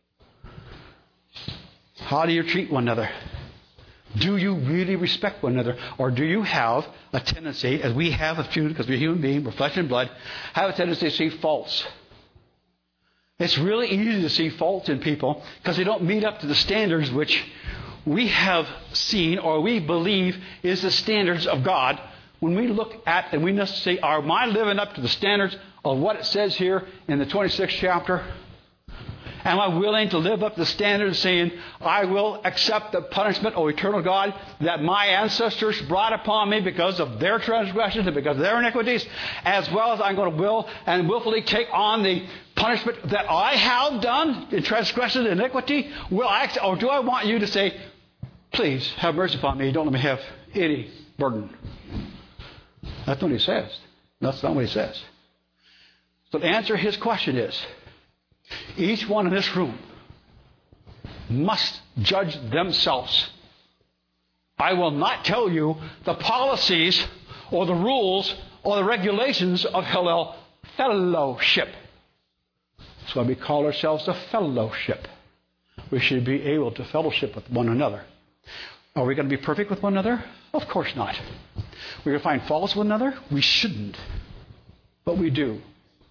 How do you treat one another? Do you really respect one another? Or do you have a tendency, as we have a few, because we're human beings, we're flesh and blood, have a tendency to see faults? It's really easy to see faults in people because they don't meet up to the standards which we have seen or we believe is the standards of God. When we look at and we must say, are I living up to the standards of what it says here in the twenty-sixth chapter? Am I willing to live up to the standard of saying, I will accept the punishment, O eternal God, that my ancestors brought upon me because of their transgressions and because of their iniquities, as well as I'm going to will and willfully take on the punishment that I have done in transgression and iniquity? Will I, or do I want you to say, please have mercy upon me. Don't let me have any burden. That's what he says. That's not what he says. So to answer his question is, each one in this room must judge themselves. I will not tell you the policies or the rules or the regulations of Hillel Fellowship. That's why we call ourselves a fellowship. We should be able to fellowship with one another. Are we going to be perfect with one another? Of course not. We're going to find faults with one another? We shouldn't. But we do.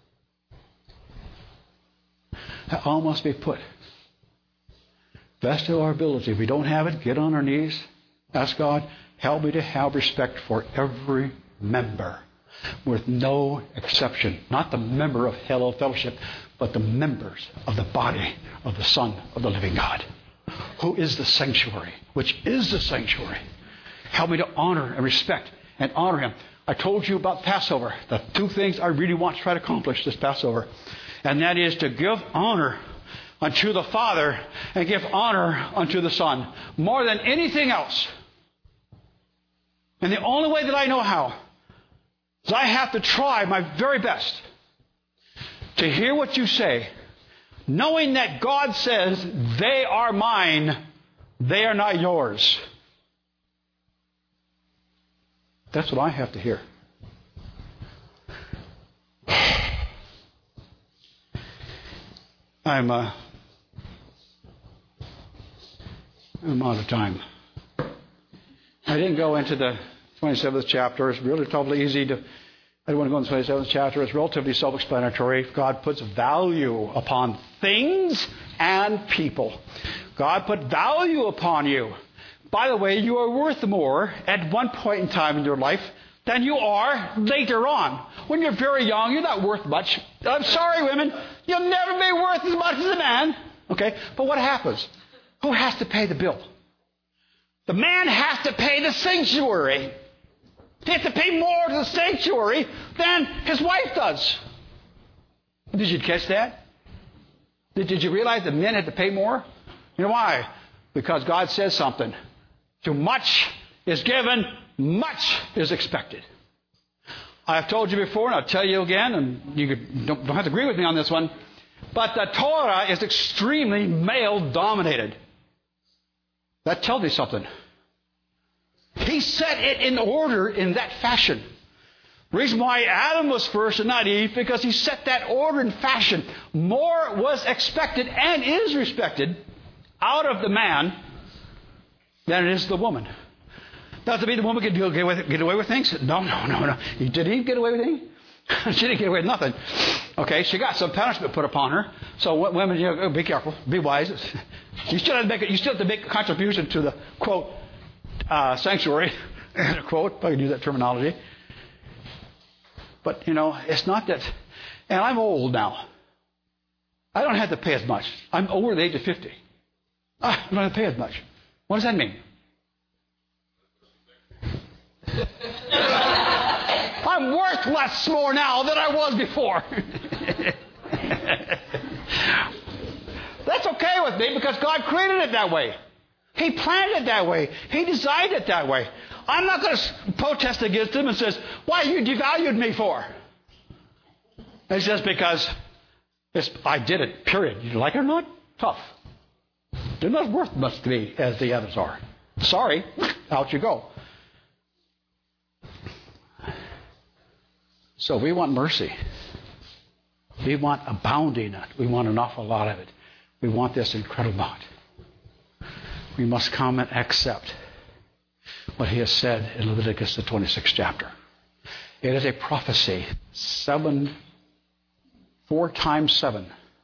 That all must be put. Best of our ability. If we don't have it, get on our knees. Ask God, help me to have respect for every member. With no exception. Not the member of Hillel Fellowship, but the members of the body of the Son of the living God. Who is the sanctuary? Which is the sanctuary. Help me to honor and respect and honor Him. I told you about Passover. The two things I really want to try to accomplish this Passover. And that is to give honor unto the Father and give honor unto the Son. More than anything else. And the only way that I know how is I have to try my very best to hear what you say, knowing that God says, they are mine, they are not yours. That's what I have to hear. I'm, uh, I'm out of time. I didn't go into the twenty-seventh chapter. It's really relatively easy to... I don't want to go into the twenty-seventh chapter. It's relatively self-explanatory. God puts value upon things and people. God put value upon you. By the way, you are worth more at one point in time in your life than you are later on. When you're very young, you're not worth much. I'm sorry, women. You'll never be worth as much as a man. Okay? But what happens? Who has to pay the bill? The man has to pay the sanctuary. He has to pay more to the sanctuary than his wife does. Did you catch that? Did, did you realize that men had to pay more? You know why? Because God says something. Too much is given, much is expected. I've told you before, and I'll tell you again, and you don't, don't have to agree with me on this one, but the Torah is extremely male-dominated. That tells me something. He set it in order in that fashion. The reason why Adam was first and not Eve, because he set that order in fashion. More was expected and is respected out of the man than it is the woman. Does it mean the woman can get away, get away with things? No, no, no, no. Did Eve get away with anything? She didn't get away with nothing. Okay, she got some punishment put upon her. So women, you know, be careful, be wise. You still have to make a, you still have to make a contribution to the quote uh, sanctuary, quote. If I can use that terminology. But you know, it's not that. And I'm old now. I don't have to pay as much. I'm over the age of fifty. I don't have to pay as much. What does that mean? I'm worth less more now than I was before. That's okay with me because God created it that way. He planned it that way. He designed it that way. I'm not going to protest against him and says, why you devalued me for? It's just because it's, I did it, period. You like it or not? Tough. They're not worth much to me as the others are. Sorry, out you go. So we want mercy. We want abounding it. We want an awful lot of it. We want this incredible amount. We must come and accept what he has said in Leviticus, the twenty-sixth chapter. It is a prophecy. Seven, four times seven.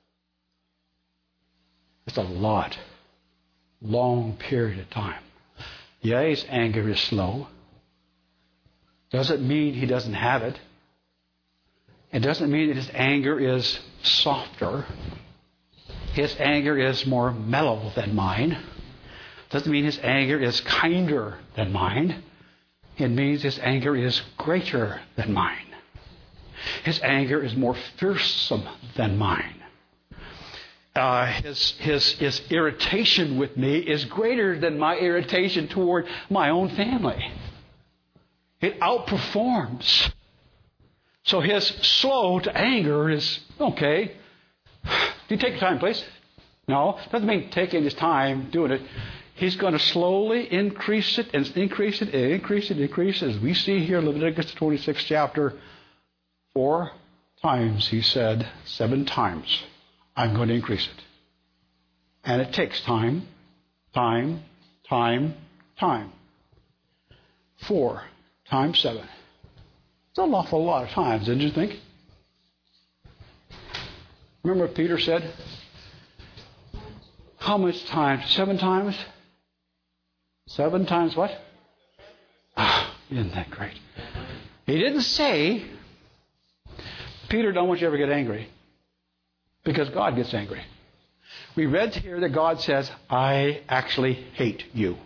It's a lot. Long period of time. Yeah, his anger is slow. Doesn't mean he doesn't have it. It doesn't mean that his anger is softer. His anger is more mellow than mine. Doesn't mean his anger is kinder than mine. It means his anger is greater than mine. His anger is more fearsome than mine. uh, his, his, his irritation with me is greater than my irritation toward my own family. It outperforms. So his slow to anger is, okay, do you take your time, please? No, doesn't mean taking his time doing it. He's going to slowly increase it and increase it and increase it and increase it. As we see here in Leviticus twenty-sixth chapter, four times he said, seven times, I'm going to increase it. And it takes time, time, time, time. Four times seven. It's an awful lot of times, didn't you think? Remember what Peter said? How much time? Seven times? Seven times what? Ah, isn't that great? He didn't say, Peter, don't want you ever get angry. Because God gets angry. We read here that God says, I actually hate you.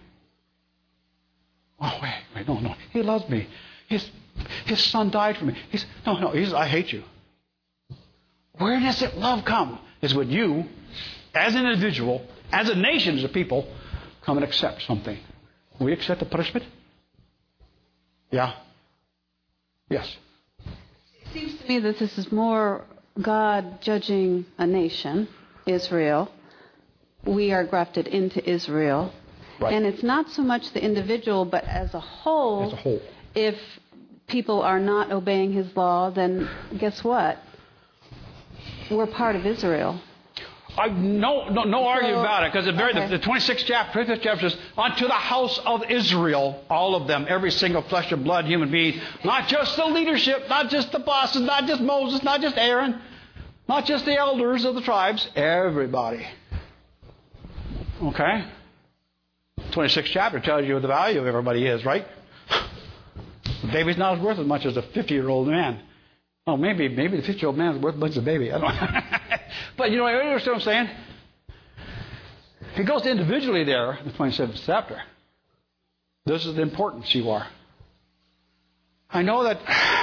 Oh, wait, wait, no, no. He loves me. His, his son died for me. He's, no, no, he says, I hate you. Where does that love come? Is when you, as an individual, as a nation, as a people, come and accept something. Will we accept the punishment? Yeah. Yes. It seems to me that this is more God judging a nation, Israel. We are grafted into Israel. Right. And it's not so much the individual, but as a whole. As a whole. If people are not obeying his law, then guess what? We're part of Israel. I, no, no, no argument about it, because the, very, okay. the, the twenty-sixth chapter, twenty-fifth chapter says, unto the house of Israel, all of them, every single flesh and blood human being, not just the leadership, not just the bosses, not just Moses, not just Aaron, not just the elders of the tribes, everybody. Okay? twenty-sixth chapter tells you what the value of everybody is, right? The baby's not as worth as much as a fifty-year-old man. Oh, maybe maybe the fifty-year-old man is worth as much as a baby. I don't know. But you know, you understand what I'm saying? He goes individually there in the twenty-seventh chapter. This is the importance you are. I know that...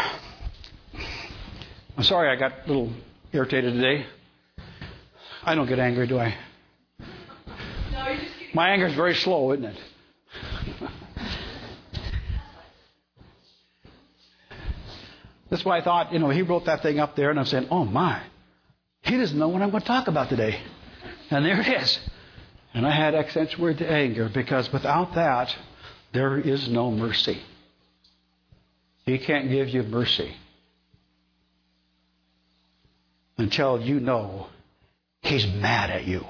I'm sorry I got a little irritated today. I don't get angry, do I? My anger is very slow, isn't it? That's why I thought, you know, he wrote that thing up there, and I'm saying, oh my, he doesn't know what I'm going to talk about today. And there it is. And I had accentuated the anger, because without that, there is no mercy. He can't give you mercy until you know he's mad at you.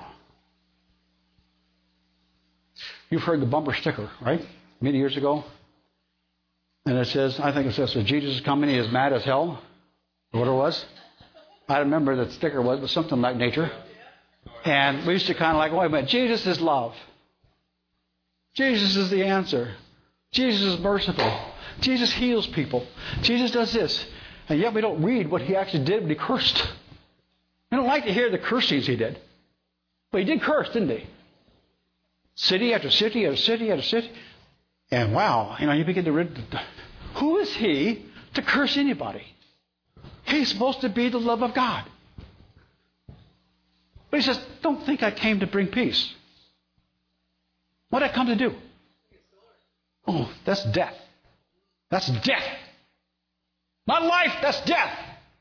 You've heard the bumper sticker, right? Many years ago. And it says, I think it says, so Jesus is coming, he is mad as hell. What it was? I don't remember what the sticker was, but something like nature. And we used to kind of like, wait a minute, Jesus is love. Jesus is the answer. Jesus is merciful. Jesus heals people. Jesus does this. And yet we don't read what he actually did when he cursed. We don't like to hear the cursings he did. But he did curse, didn't he? City after city after city after city. And wow, you know, you begin to read, who is he to curse anybody? He's supposed to be the love of God. But he says, don't think I came to bring peace. What did I come to do? Oh, that's death. That's death. Not life, that's death.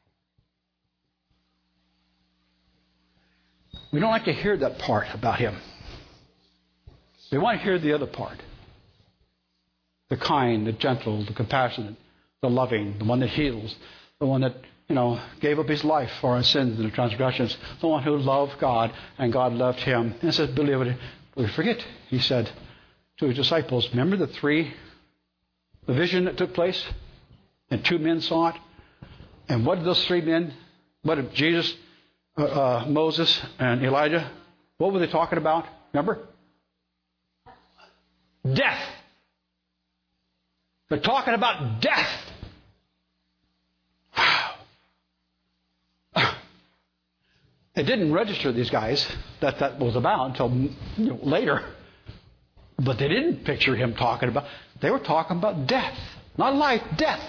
We don't like to hear that part about him. We want to hear the other part. The kind, the gentle, the compassionate, the loving, the one that heals, the one that, you know, gave up his life for our sins and the transgressions, the one who loved God and God loved him. And it says, believe it. We forget, he said to his disciples, remember the three, the vision that took place? And two men saw it. And what did those three men, what did Jesus, uh, uh, Moses, and Elijah, what were they talking about? Remember? Death. They're talking about death. Wow. It didn't register these guys that that was about until, you know, later. But they didn't picture him talking about, they were talking about death. Not life, death.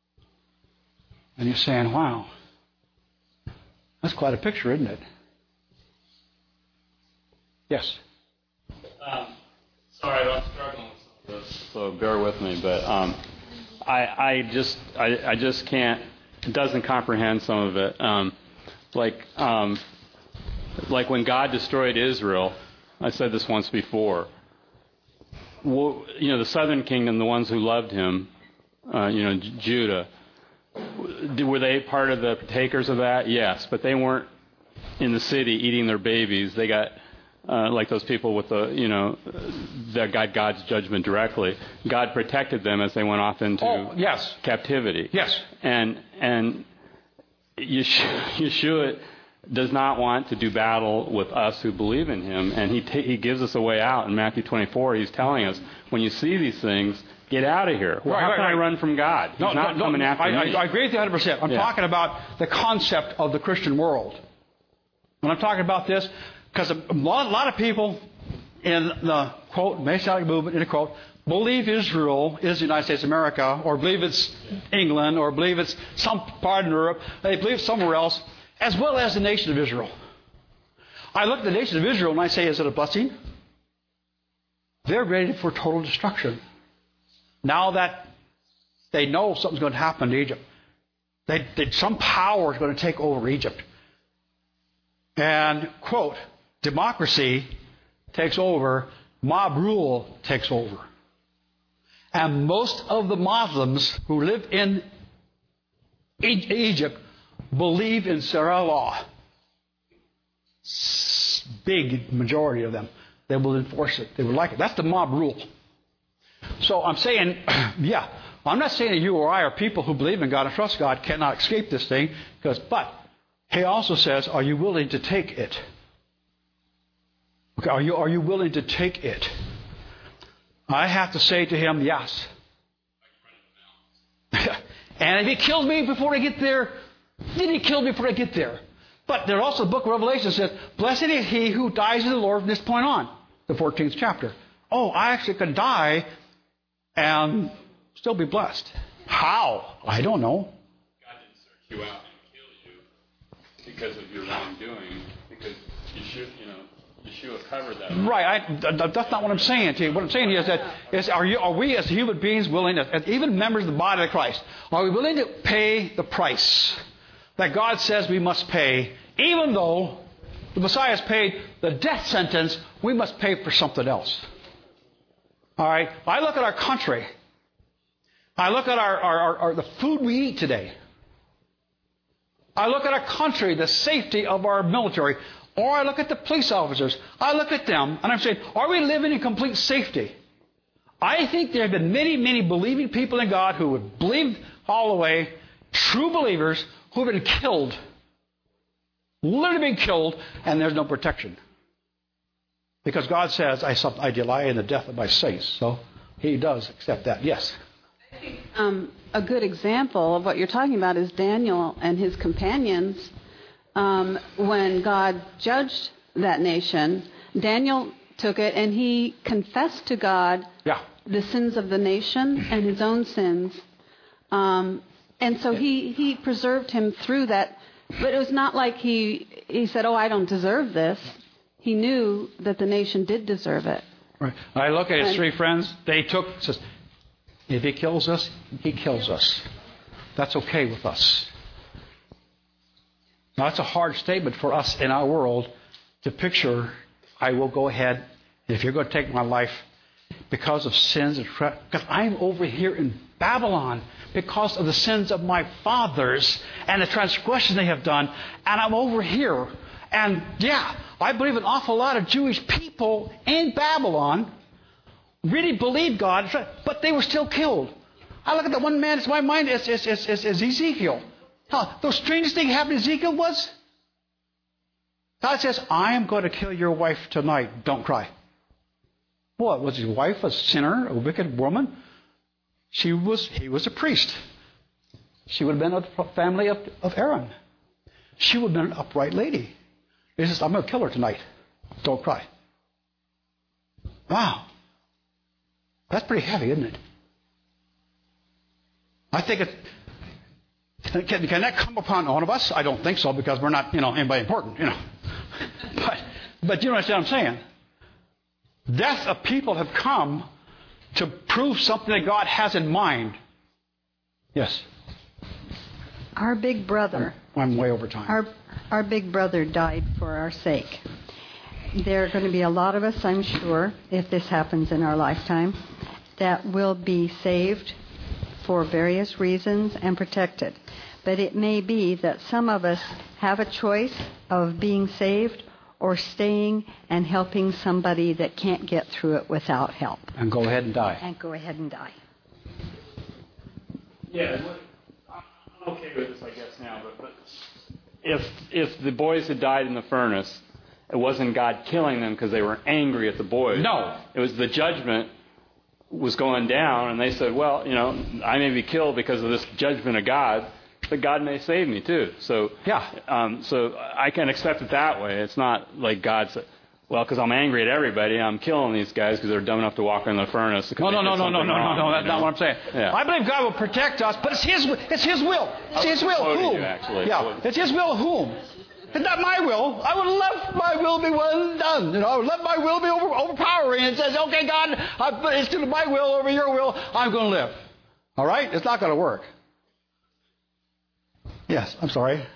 And you're saying, wow, that's quite a picture, isn't it? Yes. Um, sorry, I'm struggling with some of this, so bear with me. But um, I, I just, I, I just can't. It doesn't comprehend some of it. Um, like, um, like when God destroyed Israel. I said this once before. Well, you know, the southern kingdom, the ones who loved him, uh, you know, J- Judah, were they part of the partakers of that? Yes, but they weren't in the city eating their babies. They got uh, like those people with the, you know, that got God's judgment directly. God protected them as they went off into oh, yes. captivity. Yes. And and Yeshua, Yeshua does not want to do battle with us who believe in him, and he ta- he gives us a way out. In Matthew twenty-four, he's telling us, when you see these things, get out of here. Well, right, how right, can right. I run from God? He's no, not no, coming no, after I, me. I, I agree with you one hundred percent. I'm Yeah. talking about the concept of the Christian world. When I'm talking about this, because a lot, a lot of people in the, quote, Messianic movement, in a quote, believe Israel is the United States of America, or believe it's England, or believe it's some part of Europe. They believe somewhere else, as well as the nation of Israel. I look at the nation of Israel and I say, is it a blessing? They're ready for total destruction. Now that they know something's going to happen to Egypt, they, they, some power is going to take over Egypt. And, quote, democracy takes over, mob rule takes over. And most of the Muslims who live in Egypt believe in Sharia law. Big majority of them. They will enforce it. They will like it. That's the mob rule. So I'm saying, yeah, I'm not saying that you or I are people who believe in God and trust God cannot escape this thing, because, but he also says, are you willing to take it? Okay, are you, are you willing to take it? I have to say to him, yes. And if he kills me before I get there, then he killed me before I get there. But there also the book of Revelation says, blessed is he who dies in the Lord from this point on, the fourteenth chapter. Oh, I actually could die and still be blessed. How? I don't know. God didn't search you out and kill you because of your wrongdoing, because Yeshua, you know, Yeshua covered that. Right. I, that's not what I'm saying to you. What I'm saying is that is, are you, are we as human beings willing, as, as even members of the body of Christ, are we willing to pay the price that God says we must pay, even though the Messiah has paid the death sentence, we must pay for something else? All right. I look at our country. I look at our, our, our, our the food we eat today. I look at our country, the safety of our military. Or I look at the police officers. I look at them, and I'm saying, are we living in complete safety? I think there have been many, many believing people in God who would believe all the way, true believers who have been killed, literally been killed, and there's no protection. Because God says, I, I delight in the death of my saints. So he does accept that. Yes? Um, a good example of what you're talking about is Daniel and his companions. Um, when God judged that nation, Daniel took it and he confessed to God yeah. the sins of the nation and his own sins. Um, and so he, he preserved him through that. But it was not like he, he said, oh, I don't deserve this. He knew that the nation did deserve it. Right. I look at his And, three friends. They took, says, if he kills us, he kills us. That's okay with us. Now, that's a hard statement for us in our world to picture. I will go ahead, and if you're going to take my life because of sins, and because I'm over here in Babylon because of the sins of my fathers and the transgression they have done, and I'm over here. And yeah, I believe an awful lot of Jewish people in Babylon really believed God, but they were still killed. I look at the one man, it's my mind is, is, is, is, is Ezekiel. Now, the strangest thing happened to Ezekiel was God says, I am going to kill your wife tonight. Don't cry. What? Was his wife a sinner, a wicked woman? She was. He was a priest. She would have been of the family of, of Aaron. She would have been an upright lady. He says, I'm going to kill her tonight. Don't cry. Wow. That's pretty heavy, isn't it? I think it... Can, can that come upon all of us? I don't think so, because we're not, you know, anybody important, you know. But, but you understand what I'm saying? Death of people have come to prove something that God has in mind. Yes. Our big brother. I'm way over time. Our our big brother died for our sake. There are going to be a lot of us, I'm sure, if this happens in our lifetime, that will be saved for various reasons and protected. But it may be that some of us have a choice of being saved or staying and helping somebody that can't get through it without help. And go ahead and die. And go ahead and die. Yeah, I'm okay with this, I guess, now. But, but if if the boys had died in the furnace, it wasn't God killing them because they were angry at the boys. No. It was the judgment was going down, and they said, well, you know, I may be killed because of this judgment of God, but God may save me too. So yeah, um, so I can accept it that way. It's not like God said, well, because I'm angry at everybody, I'm killing these guys because they're dumb enough to walk in the furnace. No, no, no, no, no, no, no, no. That's not what I'm saying. Yeah. I believe God will protect us, but it's His. It's His will. It's His will. Whom? You, actually. Yeah, it's His will. Whom? It's not my will. I would let my will be well done. You know, I would let my will be over, overpowering and says, okay, God, I, instead of my will over your will, I'm going to live. All right? It's not going to work. Yes, I'm sorry. Um,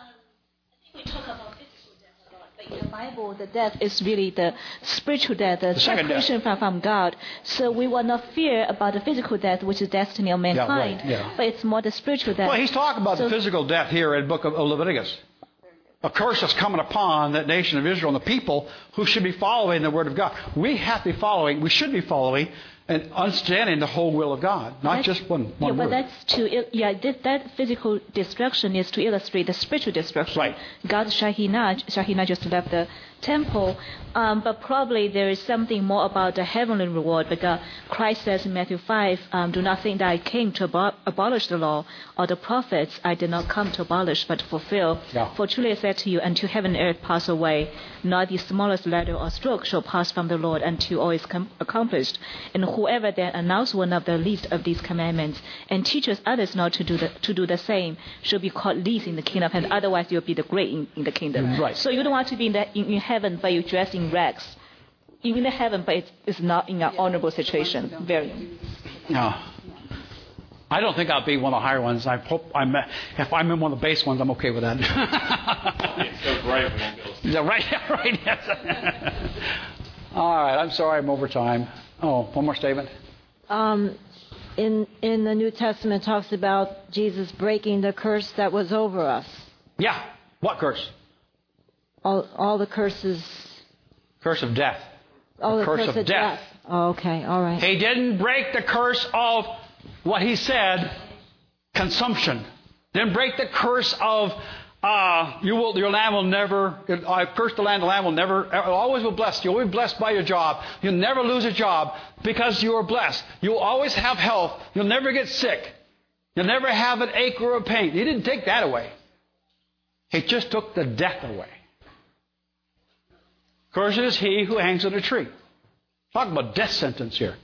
I think we talk about physical death a lot, but in the Bible, the death is really the spiritual death, the, The second separation from, from God. So we will not fear about the physical death, which is destiny of mankind, Yeah, right, yeah. but it's more the spiritual death. Well, he's talking about So- the physical death here in the book of Leviticus. A curse is coming upon that nation of Israel and the people who should be following the Word of God. We have to be following, we should be following and understanding the whole will of God, not That's- just one, Yeah, one but word. that's to il- yeah that, that physical destruction is to illustrate the spiritual destruction. Right. God Shahina Shahina just left the temple, um, but probably there is something more about the heavenly reward. Because Christ says in Matthew five, um, "Do not think that I came to abo- abolish the law or the prophets. I did not come to abolish, but to fulfill. Yeah. For truly I said to you, until heaven and earth pass away, not the smallest letter or stroke shall pass from the Lord until all is com- accomplished. And whoever then announces one of the least of these commandments and teaches others not to do the to do the same shall be called least in the kingdom of heaven. Otherwise, you'll be the great in, in the kingdom." Right. So you don't want to be in, the, in, in heaven, but you dress in rags. You're in the heaven, but it's, it's not in an honorable situation. Very. No. I don't think I'll be one of the higher ones. I hope I'm. If I'm in one of the base ones, I'm okay with that. It's so bright we won't be able to see. Yeah, right, right. Yes. All right. I'm sorry. I'm over time. Oh, one more statement. Um, in in the New Testament talks about Jesus breaking the curse that was over us. Yeah. What curse? All all the curses. Curse of death. All the curse curse of of death. Oh, okay, all right. He didn't break the curse of what he said, consumption. Didn't break the curse of uh, you will, your land will never. I curse the land. The land will never. Always will bless you. You'll be blessed by your job. You'll never lose a job because you are blessed. You'll always have health. You'll never get sick. You'll never have an ache or a pain. He didn't take that away. He just took the death away. Cursed is he who hangs on a tree. Talk about death sentence here.